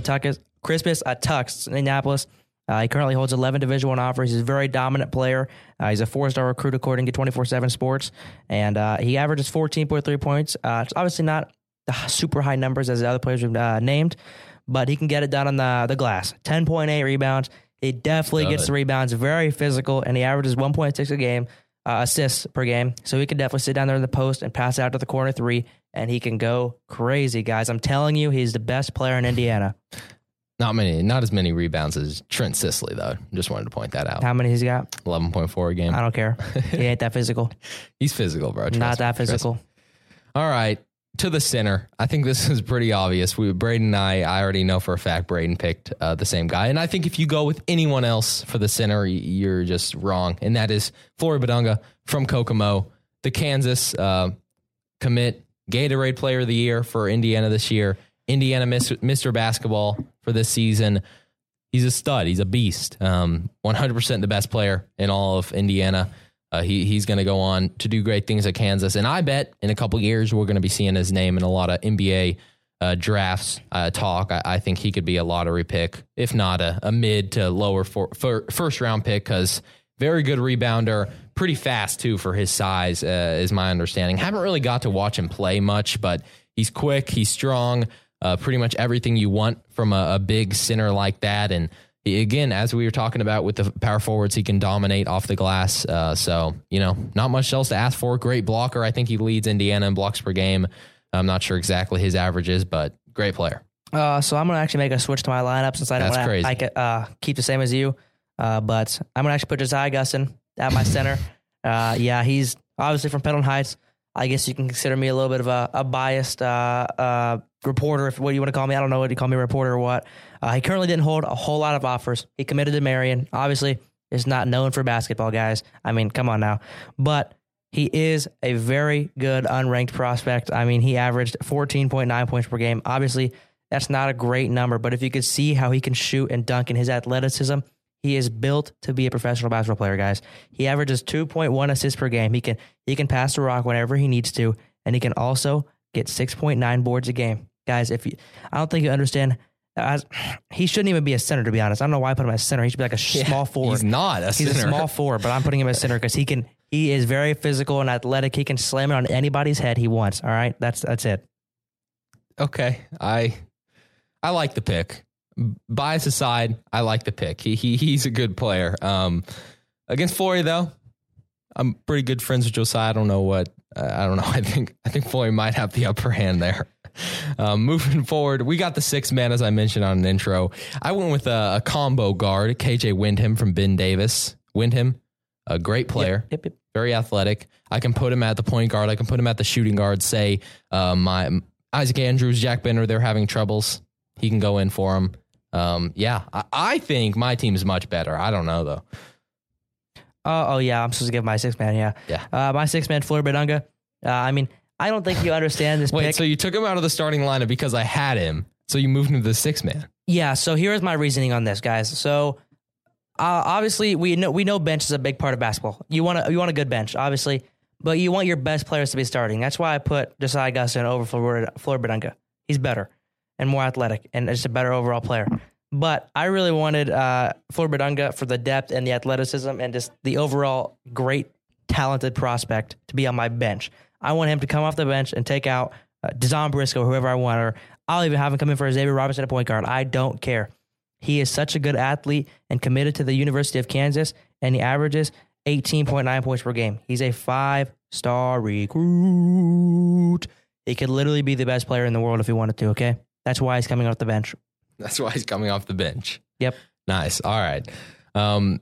Speaker 12: Attucks, Indianapolis. He currently holds 11 Division I offers. He's a very dominant player. He's a 4-star recruit according to 24/7 Sports. And he averages 14.3 points. It's obviously not the super high numbers as the other players we've named, but he can get it done on the glass. 10.8 rebounds. He definitely gets the rebounds, very physical, and he averages 1.6 a game, assists per game. So he can definitely sit down there in the post and pass out to the corner 3, and he can go crazy, guys. I'm telling you, he's the best player in Indiana.
Speaker 5: Not as many rebounds as Trent Sisley, though. Just wanted to point that out.
Speaker 12: How many he's got?
Speaker 5: 11.4 a game.
Speaker 12: I don't care. He ain't that physical.
Speaker 5: He's physical, bro.
Speaker 12: Not that physical.
Speaker 5: All right. To the center. I think this is pretty obvious. Braden and I already know for a fact Braden picked the same guy. And I think if you go with anyone else for the center, you're just wrong. And that is Flory Bidunga from Kokomo, the Kansas commit, Gatorade Player of the Year for Indiana this year, Indiana Mr. Basketball for this season. He's a stud. He's a beast. 100% the best player in all of Indiana. He's going to go on to do great things at Kansas. And I bet in a couple years, we're going to be seeing his name in a lot of NBA drafts talk. I think he could be a lottery pick, if not a mid to lower first round pick, because very good rebounder, pretty fast too for his size, is my understanding. Haven't really got to watch him play much, but he's quick, he's strong, pretty much everything you want from a big center like that. And again, as we were talking about with the power forwards, he can dominate off the glass. So, not much else to ask for. Great blocker. I think he leads Indiana in blocks per game. I'm not sure exactly his averages, but great player.
Speaker 12: So I'm going to actually make a switch to my lineup since I don't want to keep the same as you. But I'm going to actually put Josiah Gustin at my center. He's obviously from Pendleton Heights. I guess you can consider me a little bit of a biased reporter, if what you want to call me. I don't know what you call me, a reporter or what. He currently didn't hold a whole lot of offers. He committed to Marion. Obviously, is not known for basketball, guys. I mean, come on now. But he is a very good unranked prospect. I mean, he averaged 14.9 points per game. Obviously, that's not a great number, but if you could see how he can shoot and dunk in his athleticism, he is built to be a professional basketball player, guys. He averages 2.1 assists per game. He can pass the rock whenever he needs to, and he can also get 6.9 boards a game. Guys, I don't think you understand. He shouldn't even be a center, to be honest. I don't know why I put him as center. He should be like a small forward.
Speaker 5: He's not a center.
Speaker 12: He's a small forward, but I'm putting him as center because he is very physical and athletic. He can slam it on anybody's head he wants. All right, that's it.
Speaker 5: Okay, I like the pick. Bias aside, I like the pick. He's a good player. Against Flory, though, I'm pretty good friends with Josiah. I don't know. I think Flory might have the upper hand there. Moving forward, we got the 6th man, as I mentioned on an intro. I went with a combo guard, KJ Windham from Ben Davis. Windham, a great player, yep. Very athletic. I can put him at the point guard. I can put him at the shooting guard. Say my Isaac Andrews, Jack Bender, they're having troubles. He can go in for him. I think my team is much better. I don't know, though.
Speaker 12: I'm supposed to give my 6th man, yeah. My 6th man, Flory Bidunga. I don't think you understand this pick.
Speaker 5: Wait, so you took him out of the starting lineup because I had him, so you moved him to the 6th man?
Speaker 12: Yeah, so here's my reasoning on this, guys. So obviously, we know bench is a big part of basketball. You want a good bench, obviously, but you want your best players to be starting. That's why I put Josiah Gustin over Flory Bidunga. He's better and more athletic and just a better overall player. But I really wanted Flory Bidunga for the depth and the athleticism and just the overall great, talented prospect to be on my bench. I want him to come off the bench and take out Dazan Briscoe, whoever I want, or I'll even have him come in for Xavier Robinson at point guard. I don't care. He is such a good athlete and committed to the University of Kansas, and he averages 18.9 points per game. He's a 5-star recruit. He could literally be the best player in the world if he wanted to, okay? That's why he's coming off the bench.
Speaker 5: That's why he's coming off the bench.
Speaker 12: Yep.
Speaker 5: Nice. All right.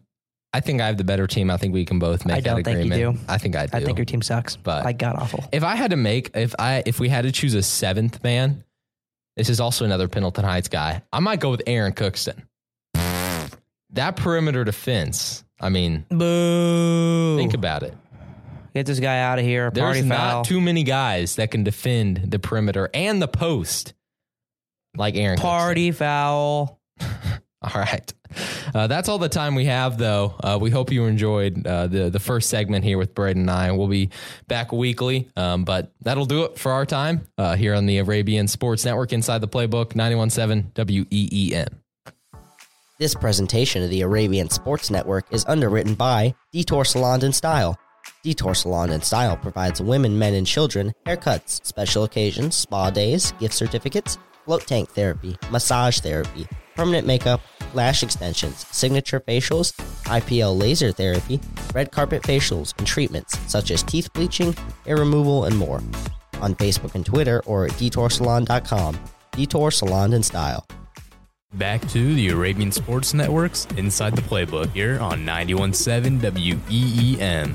Speaker 5: I think I have the better team. I think we can both make that agreement.
Speaker 12: I don't think you do.
Speaker 5: I think I do.
Speaker 12: I think your team sucks.
Speaker 5: But
Speaker 12: like god awful.
Speaker 5: If I had to make, if we had to choose a seventh man, this is also another Pendleton Heights guy. I might go with Aaron Cookston. That perimeter defense. I mean,
Speaker 12: boo.
Speaker 5: Think about it.
Speaker 12: Get this guy out of here.
Speaker 5: There's not too many guys that can defend the perimeter and the post like Aaron Cookston.
Speaker 12: Party foul.
Speaker 5: All right. That's all the time we have, though. We hope you enjoyed the first segment here with Braden and I. We'll be back weekly, but that'll do it for our time here on the Arabian Sports Network inside the Playbook, 91.7 WEEM.
Speaker 8: This presentation of the Arabian Sports Network is underwritten by Detour Salon and Style. Detour Salon and Style provides women, men, and children haircuts, special occasions, spa days, gift certificates, float tank therapy, massage therapy, permanent makeup, lash extensions, signature facials, IPL laser therapy, red carpet facials, and treatments such as teeth bleaching, hair removal, and more. On Facebook and Twitter or at DetourSalon.com. Detour Salon and Style.
Speaker 3: Back to the Arabian Sports Network's Inside the Playbook here on 91.7 WEEM.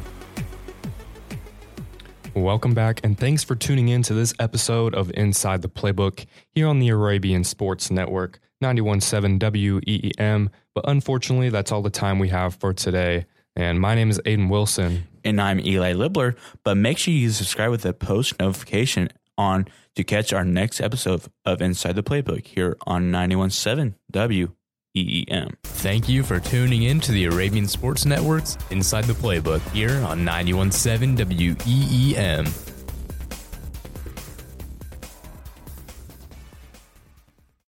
Speaker 2: Welcome back, and thanks for tuning in to this episode of Inside the Playbook here on the Arabian Sports Network, 91.7 WEEM. But unfortunately, that's all the time we have for today. And my name is Aiden Wilson.
Speaker 4: And I'm Eli Libler. But make sure you subscribe with the post notification on to catch our next episode of Inside the Playbook here on 91.7 WEEM.
Speaker 3: Thank you for tuning in to the Arabian Sports Network's Inside the Playbook here on 91.7 WEEM.